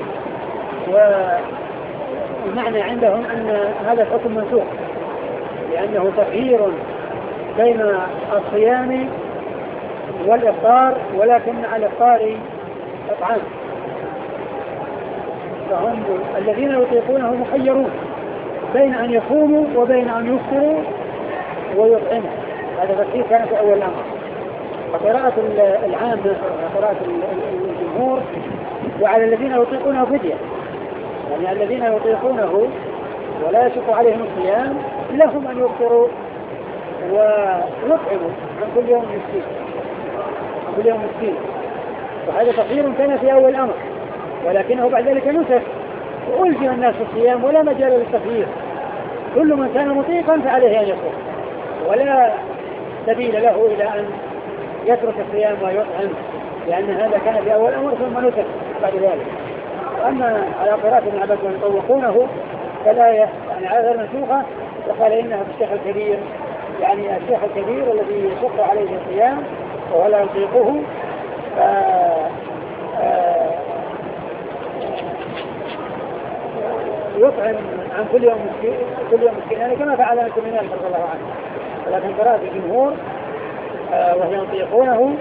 S1: والمعنى عندهم أن هذا الحكم منسوخ لأنه تغيير بين الصيام والإفطار، ولكن على الإفطار إطعام، فهم الذين يطيقونه مخيرون بين أن يصوموا وبين أن يفطروا ويطعموا. هذا تفسير كان في أول الأمر، قراءة العامة قراءة الجمهور وعلى الذين يطيقونه فدية، يعني الذين يطيقونه ولا يشق عليهم الصيام لهم أن يفطروا ويطعموا عن كل يوم مسكين، عن كل يوم مسكين. وهذا تقدير كان في أول الأمر، ولكنه بعد ذلك نسخ وألزم الناس الصيام ولا مجال للتخيير، كل من كان مطيقا فعليه أن يصوم، ولا سبيل له إلى أن يترك الصيام ويطعم، لأن هذا كان في أول الأمر ثم نسخ بعد ذلك. أما على قراءة ابن عباس يطوقونه فلا يعني غير منسوخة، وقال إنها في الشيخ الكبير، يعني الشيخ الكبير الذي يشق عليه الصيام ولا يطيقه يطعم عن كل يوم مسكين يعني كما فعل ابن مالك رضي الله عنه. ولكن قراءة الجمهور وهي يطيقونه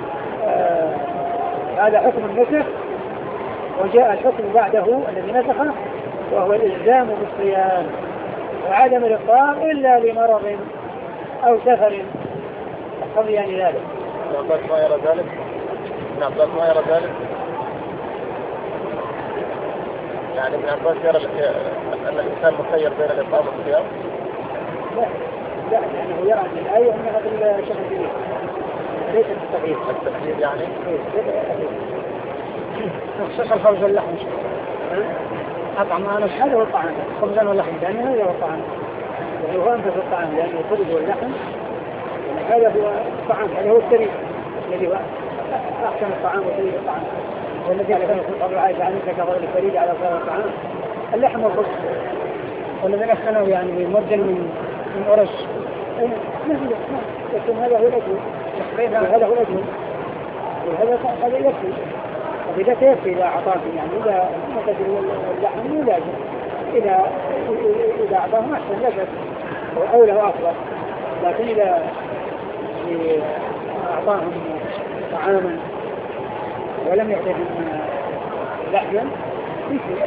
S1: هذا حكم النسخ، وجاء الحكم بعده الذي نسخه وهو الإلزام بالصيام وعدم الإفطار إلا لمرض أو سفر يقتضيان ذلك.
S2: ما يرى ذلك؟ نعم ما يرى ذلك؟ يعني ابن عباس يرى أن الإنسان مخير بين الإفطار والصيام؟
S1: لا لأنه يرى أن الآية أنها بالشيخ الكبير ليس بالتغيير.
S2: التغيير يعني؟
S1: الشيخ الخبز واللحم أطعم أنا هذا هو الطعام، خبزا واللحم يعني هذا هو الطعام، يعني هو أنفس الطعام لأنه الخبز واللحم يعني هذا هو الطعام، هذا هو السريع الذي هو أحسن الطعام وسريع الطعام، والذي على ذلك قبل عائشة عنك كفر الفريد على صار الطعام اللحم والخبز، والذين أخذوا يعني مدا من أرش لكن هذا هو الأجل، هذا هو الأجل، وهذا يكفي، وإذا كيف إذا أعطاك يعني إذا مقدر اللحم مو لازم، إذا أعطاهم أحسن لك أولى وأفضل، لكن إذا أعطاهم طعاما ولم يعطيهم لحما يكفي.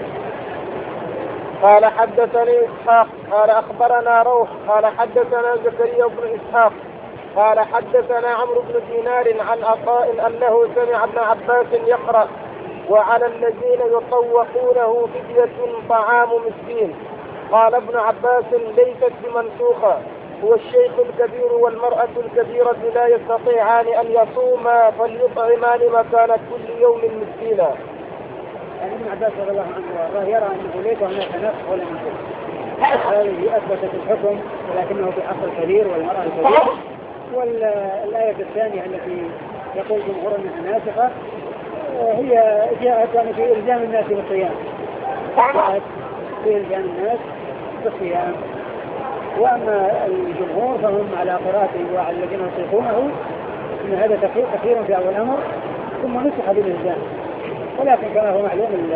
S2: قال حدثني إسحاق قال أخبرنا روح قال حدثنا زكريا بن إسحاق قال حدثنا عمرو بن دينار عن عطاء أنه سمع ابن عباس يقرأ وعلى الذين يطوقونه فدية طعام مسكين. قال ابن عباس ليست بمنسوخة، هو الشيخ الكبير والمرأة الكبيرة لا يستطيعان أن يصوما فليطعمان مكان كل يوم مسكينا.
S1: يعني ابن عباس رضي الله عنه وارضاه يرى أنه ليس هناك نسخ ولا منسوخ، هذه أثبتت الحكم ولكنه في حق الكبير والمرأة الكبيرة. والآية الثانية التي يقول جمهور أنها ناسخة هي جاءت يعني في إلزام الناس بالصيام، جاءت في إلزام الناس بالصيام. وأما الجمهور فهم على قراءته وعلى الذين يطيقونه أن هذا تخيير في أول الأمر ثم نسخ بالإلزام. ولكن كما هو معلوم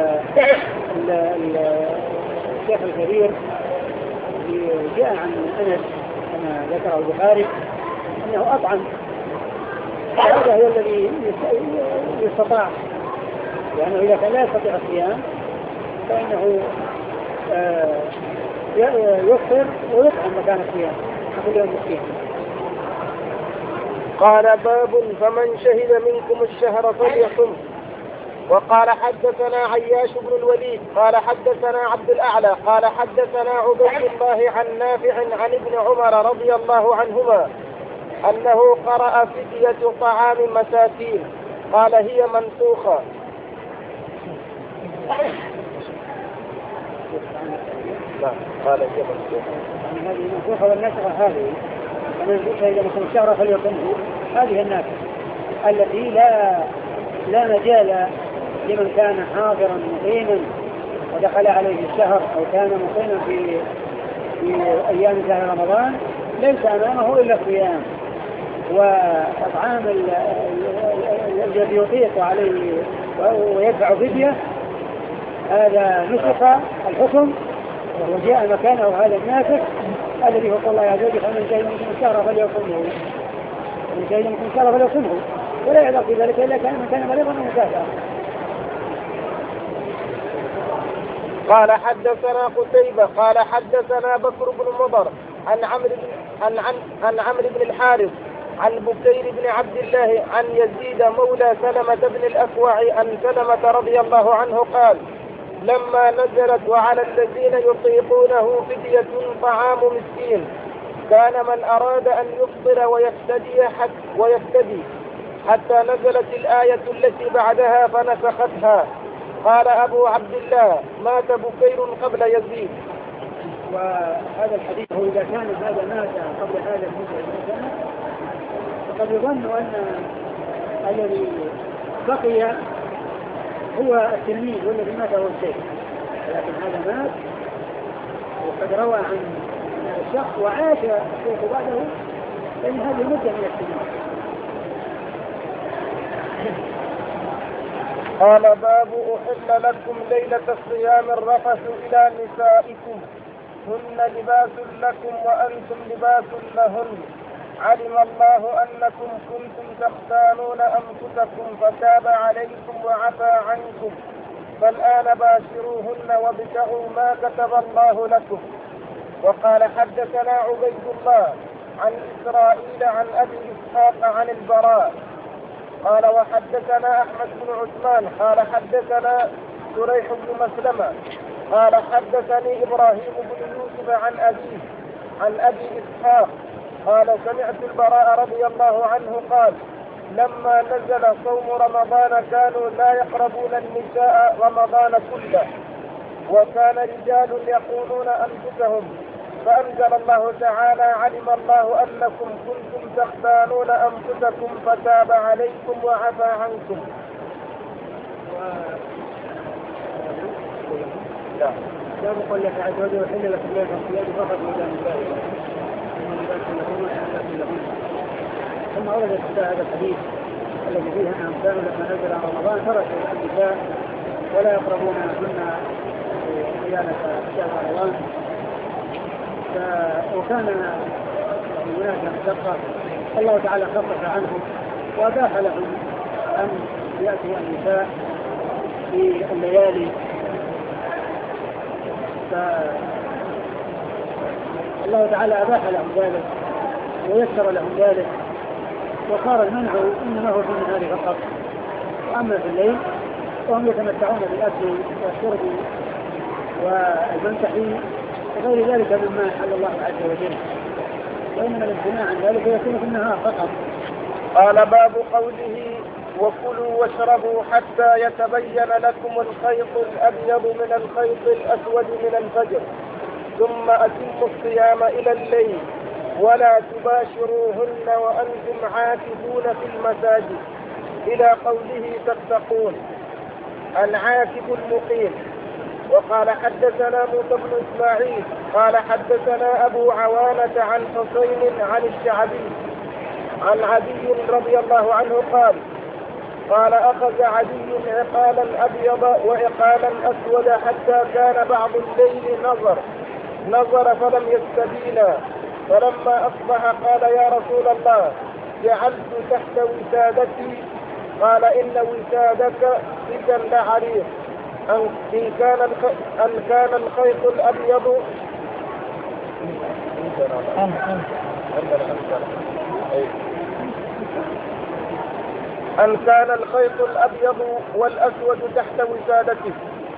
S1: الشيخ الكبير جاء عن أنس كما ذكره البخاري أنه أطعم، هذا هو الذي يستطاع، لأنه إذا كان لا يستطيع الصيام فإنه يفطر ويطعم مكان الصيام كل يوم مسكين.
S2: قال باب فمن شهد منكم الشهر فليصم. وقال حدثنا عياش بن الوليد قال حدثنا عبد الأعلى قال حدثنا عبيد الله عن نافع عن ابن عمر رضي الله عنهما أنه قرأ فدية طعام مساكين قال هي منسوخة. لا قال هي منسوخة،
S1: يعني هذه منسوخة والنسخة هذه فمن شهد منكم الشهر فليصمه، هذه الناسخة التي لا مجال لمن كان حاضرا مقيما ودخل عليه الشهر أو كان مقيما في أيام شهر رمضان ليس أمامه إلا الصيام وإطعام الذي يطيق عليه ويدفع فدية. هذا نسخ الحكم وجاء مكانه هذا الناسخ الذي هو الله عز وجل فمن شهد منكم الشهر فليصمه، ومن شهد منكم الشهر فليصمه، ولا يعذر في ذلك إلا من كان مريضا أو مسافرا.
S2: قال حدثنا قتيبة قال حدثنا بكر بن مضر عن عمرو بن الحارث عن بكير بن عبد الله عن يزيد مولى سلمة بن الأكوع عن سلمة رضي الله عنه قال لما نزلت وعلى الذين يطيقونه فدية طعام مسكين كان من أراد أن يفطر ويفتدي حتى نزلت الآية التي بعدها فنسختها. قال أبو عبد الله مات بكير قبل يزيد.
S1: وهذا الحديث هو إذا كان هذا مات قبل هذا المدة فقد يظن أن الذي بقي هو التلميذ والذي مات هو الشيخ، لكن هذا مات وقد روى عن الشخص وعاش الشيخ بعده، لأن هذه مدة من السنين.
S2: قال باب أحل لكم ليلة الصيام الرفث إلى نسائكم هن لباس لكم وأنتم لباس لهن علم الله أنكم كنتم تختانون أنفسكم فتاب عليكم وعفى عنكم فالآن باشروهن وابتغوا ما كتب الله لكم. وقال حدثنا عبيد الله عن إسرائيل عن أبي إسحاق عن البراء قال وحدثنا أحمد بن عثمان قال حدثنا سريح بن مسلمة قال حدثني إبراهيم بن يوسف عن أبي إسحاق قال سمعت البراء رضي الله عنه قال لما نزل صوم رمضان كانوا لا يقربون النساء رمضان كله وكان رجال يقولون أنفسهم فأنزل الله تعالى علم الله أنكم كنتم تختانون أنفسكم فتاب عليكم وعفى عنكم.
S1: لا بقول لك عز وجل وحل لكم ليلة الصيام فقط إلى نسائكم ثم أورد هذا الحديث الذي فيه أنهم كانوا لما نزل رمضان تركوا النساء ولا يقربون منهن صيانة شهر رمضان، وكان هناك مشقة الله تعالى خفف عنهم وأباح لهم أن يأتوا النساء في الليالي، فالله تعالى أباح لهم ذلك ويسر لهم ذلك، وصار المنع إنما هو في النهار فقط، وأما في الليل وهم يتمتعون بالأكل والشرب والمنتح وغير ذلك مما حل الله عز وجل، وإنما الامتناع عن ذلك يكون في النهار فقط.
S2: قال باب قوله وكلوا واشربوا حتى يتبين لكم الخيط الأبيض من الخيط الأسود من الفجر ثم أتموا الصيام إلى الليل ولا تباشروهن وأنتم عاكفون في المساجد إلى قوله تتقون العاكف المقيم. وقال حدثنا موسى بن إسماعيل قال حدثنا أبو عوانة عن حسين عن الشعبي عن عدي رضي الله عنه قال أخذ عدي عقالا أبيض وعقالا أسود حتى كان بعض الليل نظر فلم يستبينا، فلما أصبح قال يا رسول الله جعلت تحت وسادتي قال إن وسادك إذا لعريق أن كان الخيط الأبيض أن كان الخيط الأبيض والأسود تحت وسادته.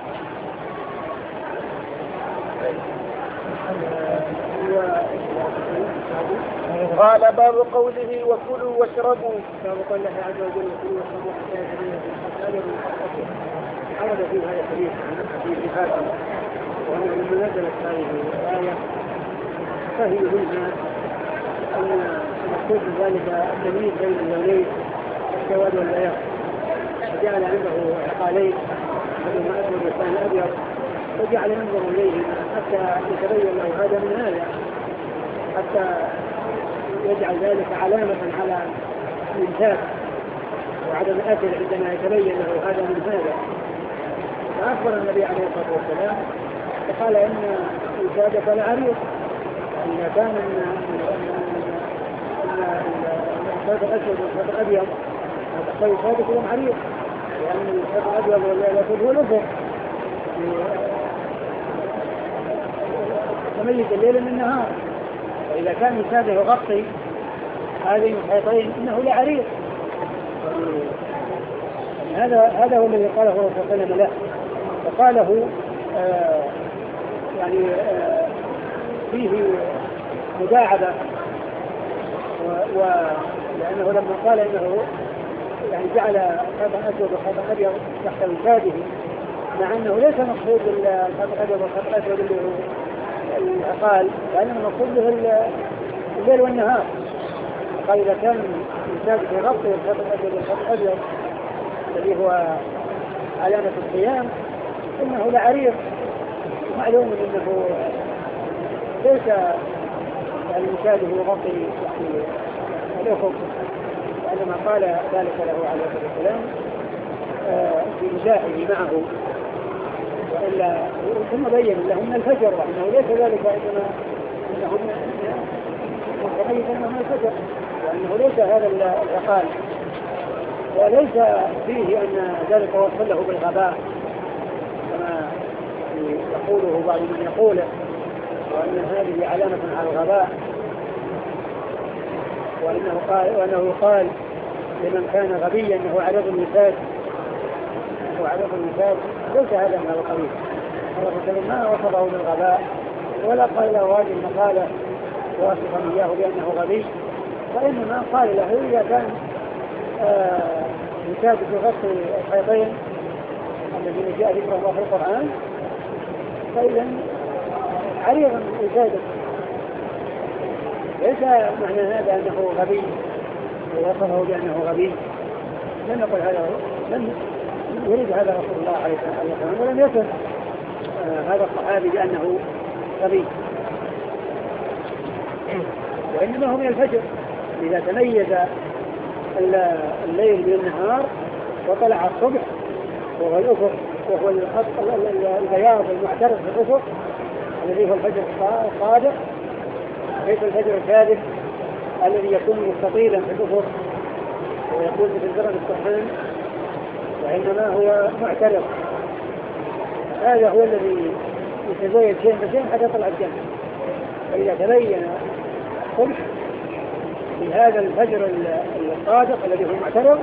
S2: قال باب قوله وكلوا واشربوا.
S1: باب قول الله عز وجل وكلوا واشربوا حتى يتبين لكم عرض في هذا الحديث في فاتن، وأن لما نزلت هذه الآية فهمنا أن المقصود بذلك التمييز بين اللونين السواد والبياض، فجعل عنده عقالين هذا أسود والثاني أبيض، فجعل ينظر إليه حتى يتبين له هذا من هذا، حتى يجعل ذلك علامة على الإمساك وعدم الأكل عندما يتبين له هذا من هذا. فأخبر النبي عليه الصلاة والسلام فقال إن وسادك لعريق، إذا كان الخيط الأسود والخيط الأبيض فالخيط وسادك لهم عريق، لأن الخيط الأبيض والأسود هو الأفق تميز الليل من النهار، فإذا كان وساده يغطي هذين الخيطين إنه لعريض. هذا هو الذي قاله الرسول صلى الله عليه وسلم له، وقاله يعني فيه مداعبة، ولأنه لما قال إنه يعني جعل خيطا أسود وخيطا أبيض تحت وساده، مع أنه ليس مقصود الخيط الأبيض والخيط الأسود اللي هو العقال، وإنما المقصود به الليل والنهار. قال إذا كان الإنسان يغطي الخيط الأسود والخيط الأبيض الذي هو علامة القيام إنه لعريض. معلوم أنه ليس يعني مشابه يغطي الأفق، وإنما قال ذلك له عليه الصلاة والسلام في مزاحه معه، وإلا ثم بين له من الفجر وأنه ليس ذلك إنما أنه من الفجر، وأنه ليس هذا العقال، وليس فيه أن ذلك وصل له بالغباء كما يقوله بعض من يقوله، وأن هذه علامة على الغباء، وأنه يقال لمن كان غبيا أنه عرض الوساد، ليس هذا من القبيل. الرسول ما وصفه بالغباء ولا قال له هذه المقالة واصفا إياه بأنه غبي، وإنما قال له إذا كان وساد يغطي الخيطين الذين جاء ذكرهم في القرآن فإذا عريضا وسادا، ليس معنى هذا أنه غبي ووصفه بأنه غبي. لم يقل هذا، لم يريد هذا رسول الله عليه الصلاة والسلام، ولم يكن هذا الصحابي بأنه غبي، وإنما هو من الفجر. إذا تميز الليل من النهار وطلع الصبح وهو الأفق وهو البياض المعترف في الأفق الذي هو الفجر الصادق، ليس الفجر الكاذب الذي يكون مستطيلا في الأفق ويكون في الزرن السرحان، وإنما هو معترف. هذا هو الذي يتزايد شيء بشيء حتى يطلع الجنة. فإذا تبين الصبح في هذا الفجر الصادق الذي هو معترف،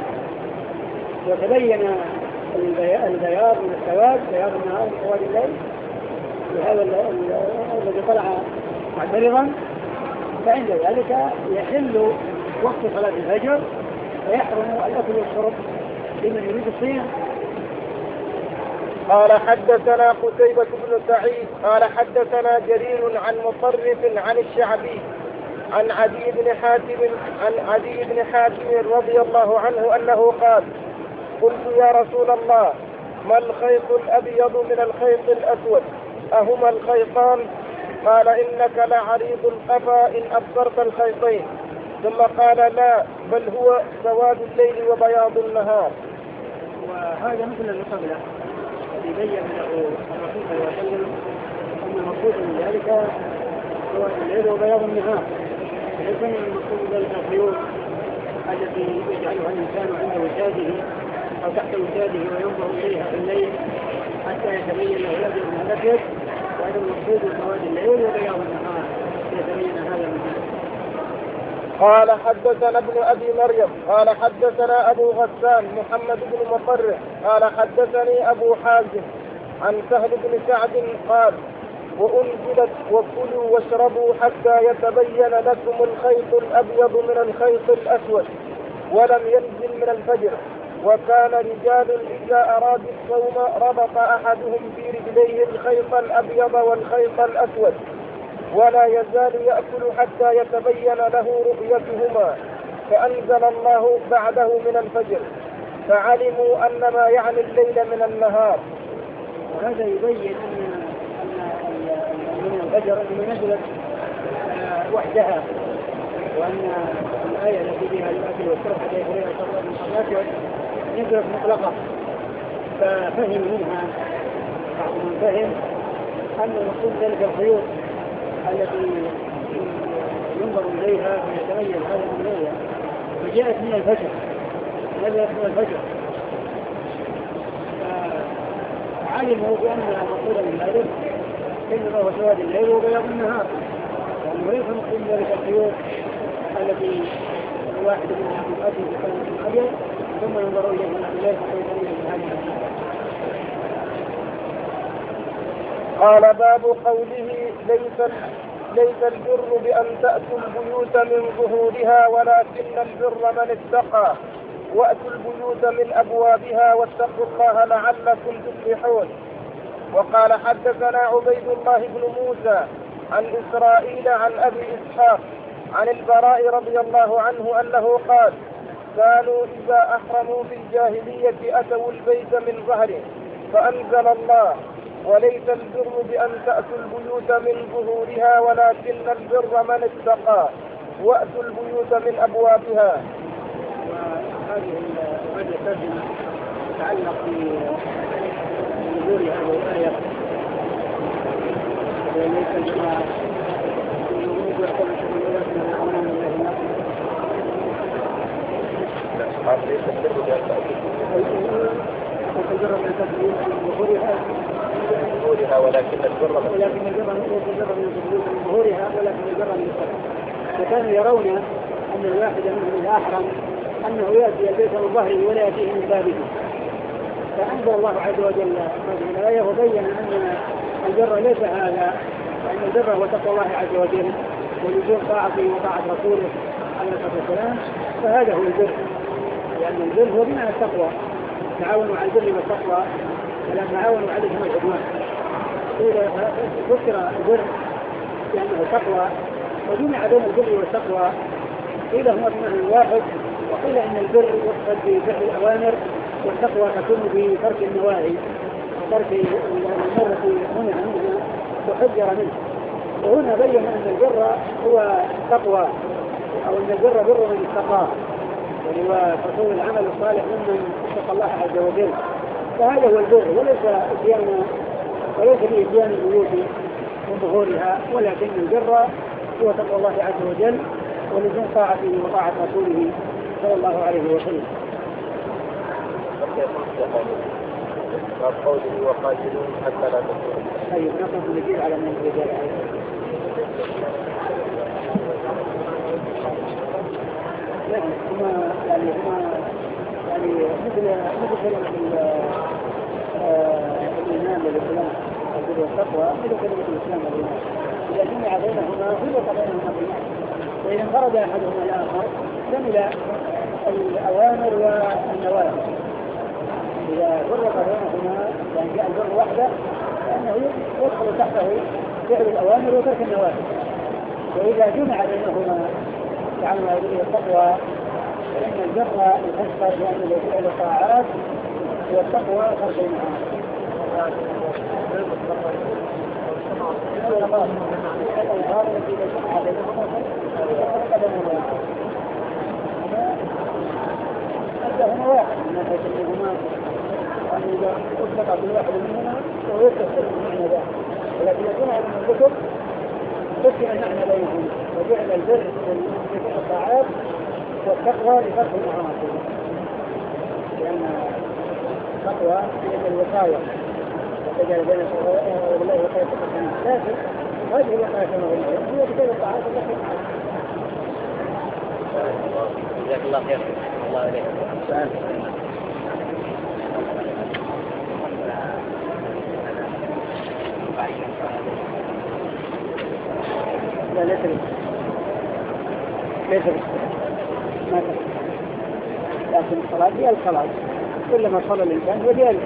S1: وتبين البياض من السواد، بياض النهار من سواد الليل، وهذا الذي طلع معترضا، فعند ذلك يحل وقت صلاة الفجر ويحرم الأكل والشرب لمن يريد الصيام.
S2: قال حدثنا قتيبة بن سعيد قال حدثنا جرير عن مطرف عن الشعبي عن عدي بن حاتم رضي الله عنه أنه قال: قلت يا رسول الله ما الخيط الأبيض من الخيط الأسود؟ أهما الخيطان؟ قال: إنك لعريض القفا إن أبصرت الخيطين. ثم قال: لا، بل هو سواد الليل وبياض النهار.
S1: وهذا مثل المقابلة الذي بين له الرسول صلى الله عليه وسلم أن المقصود من ذلك سواد الليل وبياض النهار، ليس من المقصود ذلك الخيوط التي يجعلها الإنسان عند وساده أو تحت وساده وينظر إليها في الليل حتى يتبين له الأبيض من الأسود، وهذا المقصود سواد الليل وبياض النهار يتبين هذا المعنى.
S2: قال حدثنا ابن أبي مريم قال حدثنا أبو غسان محمد بن مطرف قال حدثني أبو حازم عن سهل بن سعد قال: وأنزلت وكلوا واشربوا حتى يتبين لكم الخيط الأبيض من الخيط الأسود ولم ينزل من الفجر. وكان رجال إذا أرادوا الصوم ربط أحدهم في رجليه الخيط الأبيض والخيط الأسود ولا يزال يأكل حتى يتبين له رؤيتهما، فأنزل الله بعده من الفجر، فعلموا أن ما يعني الليل من النهار.
S1: وهذا يبين أن من الفجر أنه نزلت وحدها، وأن الآية التي فيها الأكل والشرب حتى يتبين الخيط الأسود نزلت مطلقة، ففهم منها بعض من فهم أن المقصود ذلك الخيوط التي ينظر إليها ويتميز هذا من الليل، فجاءت من الفجر، نزلت من الفجر، فعلموا بأن المقصود من ذلك إنما هو سواد الليل وبياض النهار، وأنه ليس مقصود ذلك الخيوط التي الواحد منها يؤدي بكلمة الأبيض ثم ينظر إليه من ليس
S2: قال باب قوله ليس البر بأن تأتوا البيوت من ظهورها ولكن البر من اتقى وأتوا البيوت من أبوابها واتقوا الله لعلكم تفلحون. وقال حدثنا عبيد الله بن موسى عن إسرائيل عن أبي إسحاق عن البراء رضي الله عنه أنه قال كانوا إذا أحرموا في الجاهلية أتوا البيت من ظهره فأنزل الله وليس البر بأن تأتوا البيوت من ظهورها ولكن البر من اتقى وأتوا البيوت من أبوابها.
S1: وهذه الترجمة تتعلق بنزول هذه الآية وليس البر
S2: ولكن البر
S1: من ظهورها ولكن البر من اتقى. وكانوا يرون أن الواحد منهم إذا أحرم أنه يأتي البيت من ظهره ولا يأتيه من بابه. فأنزل الله عز وجل هذه الآية وبين أن البر ليس هذا، أن البر هو تقوى الله عز وجل ولزوم طاعته وطاعة رسوله عليه الصلاة والسلام. فهذا هو البر، لأن البر هو بمعنى التقوى، تعاونوا على البر والتقوى ولا تعاونوا على الإثم والعدوان. إذا ذكر البر لأنه تقوى وجمع بين البر والتقوى قيل هما بمعنى واحد، وقيل ان البر يقصد بفعل الاوامر والتقوى تكون بترك النواهي وترك الامر التي منع منها وحذر منه. وهنا بين ان البر هو تقوى او ان البر بر من اتقاه، يعني هو حصول العمل الصالح ممن اتقى الله عز وجل. فهذا هو البر وليس بإتيان البيوت من ظهورها، ولكن البر هو تقوى الله عز وجل ولزوم طاعته وطاعة رسوله صلى الله عليه وسلم.
S2: قوله وقاتلون حتى لا تكون.
S1: أيوة نقص نجيب على من الرجال. هما مثل كلمة الإيمان والإسلام والتقوى مثل كلمة الإسلام والإيمان. إذا جمع بينهما ربط بينهما بالإيمان، وإذا انفرد أحدهما الآخر شمل الأوامر والنواهي. إذا فرق بينهما يعني جاء البر وحده فإنه يدخل تحته فعل الأوامر وترك النواهي. وإذا جمع بينهما تعالى هذه التقوى فإن البر يفسر بأنه فعل الطاعات والتقوى ترك المعاصي. هنا واحد من ناحية منهما أن إذا أطلق بالواحد منهما فهو يتصل بمعنى ذلك، ولكن يكون على من الكتب تسمع المعنى بينهما وجعل البر من الطاعات والتقوى لفرق المعاصي، لأن التقوى هي الوقاية وتجعل بين الله وقاية من الكافر، هذه الوقاية كما قلنا هي بسبب الطاعات والتقوى.
S2: جزاك الله خير. الله عليك.
S1: لا ليس ما لكن الصلاة هي الصلاة، كلما صلى الإنسان هو ذلك.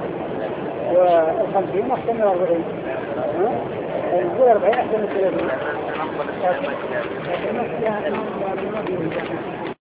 S1: و50 أحسن من 40 نقول 40 أحسن من 30.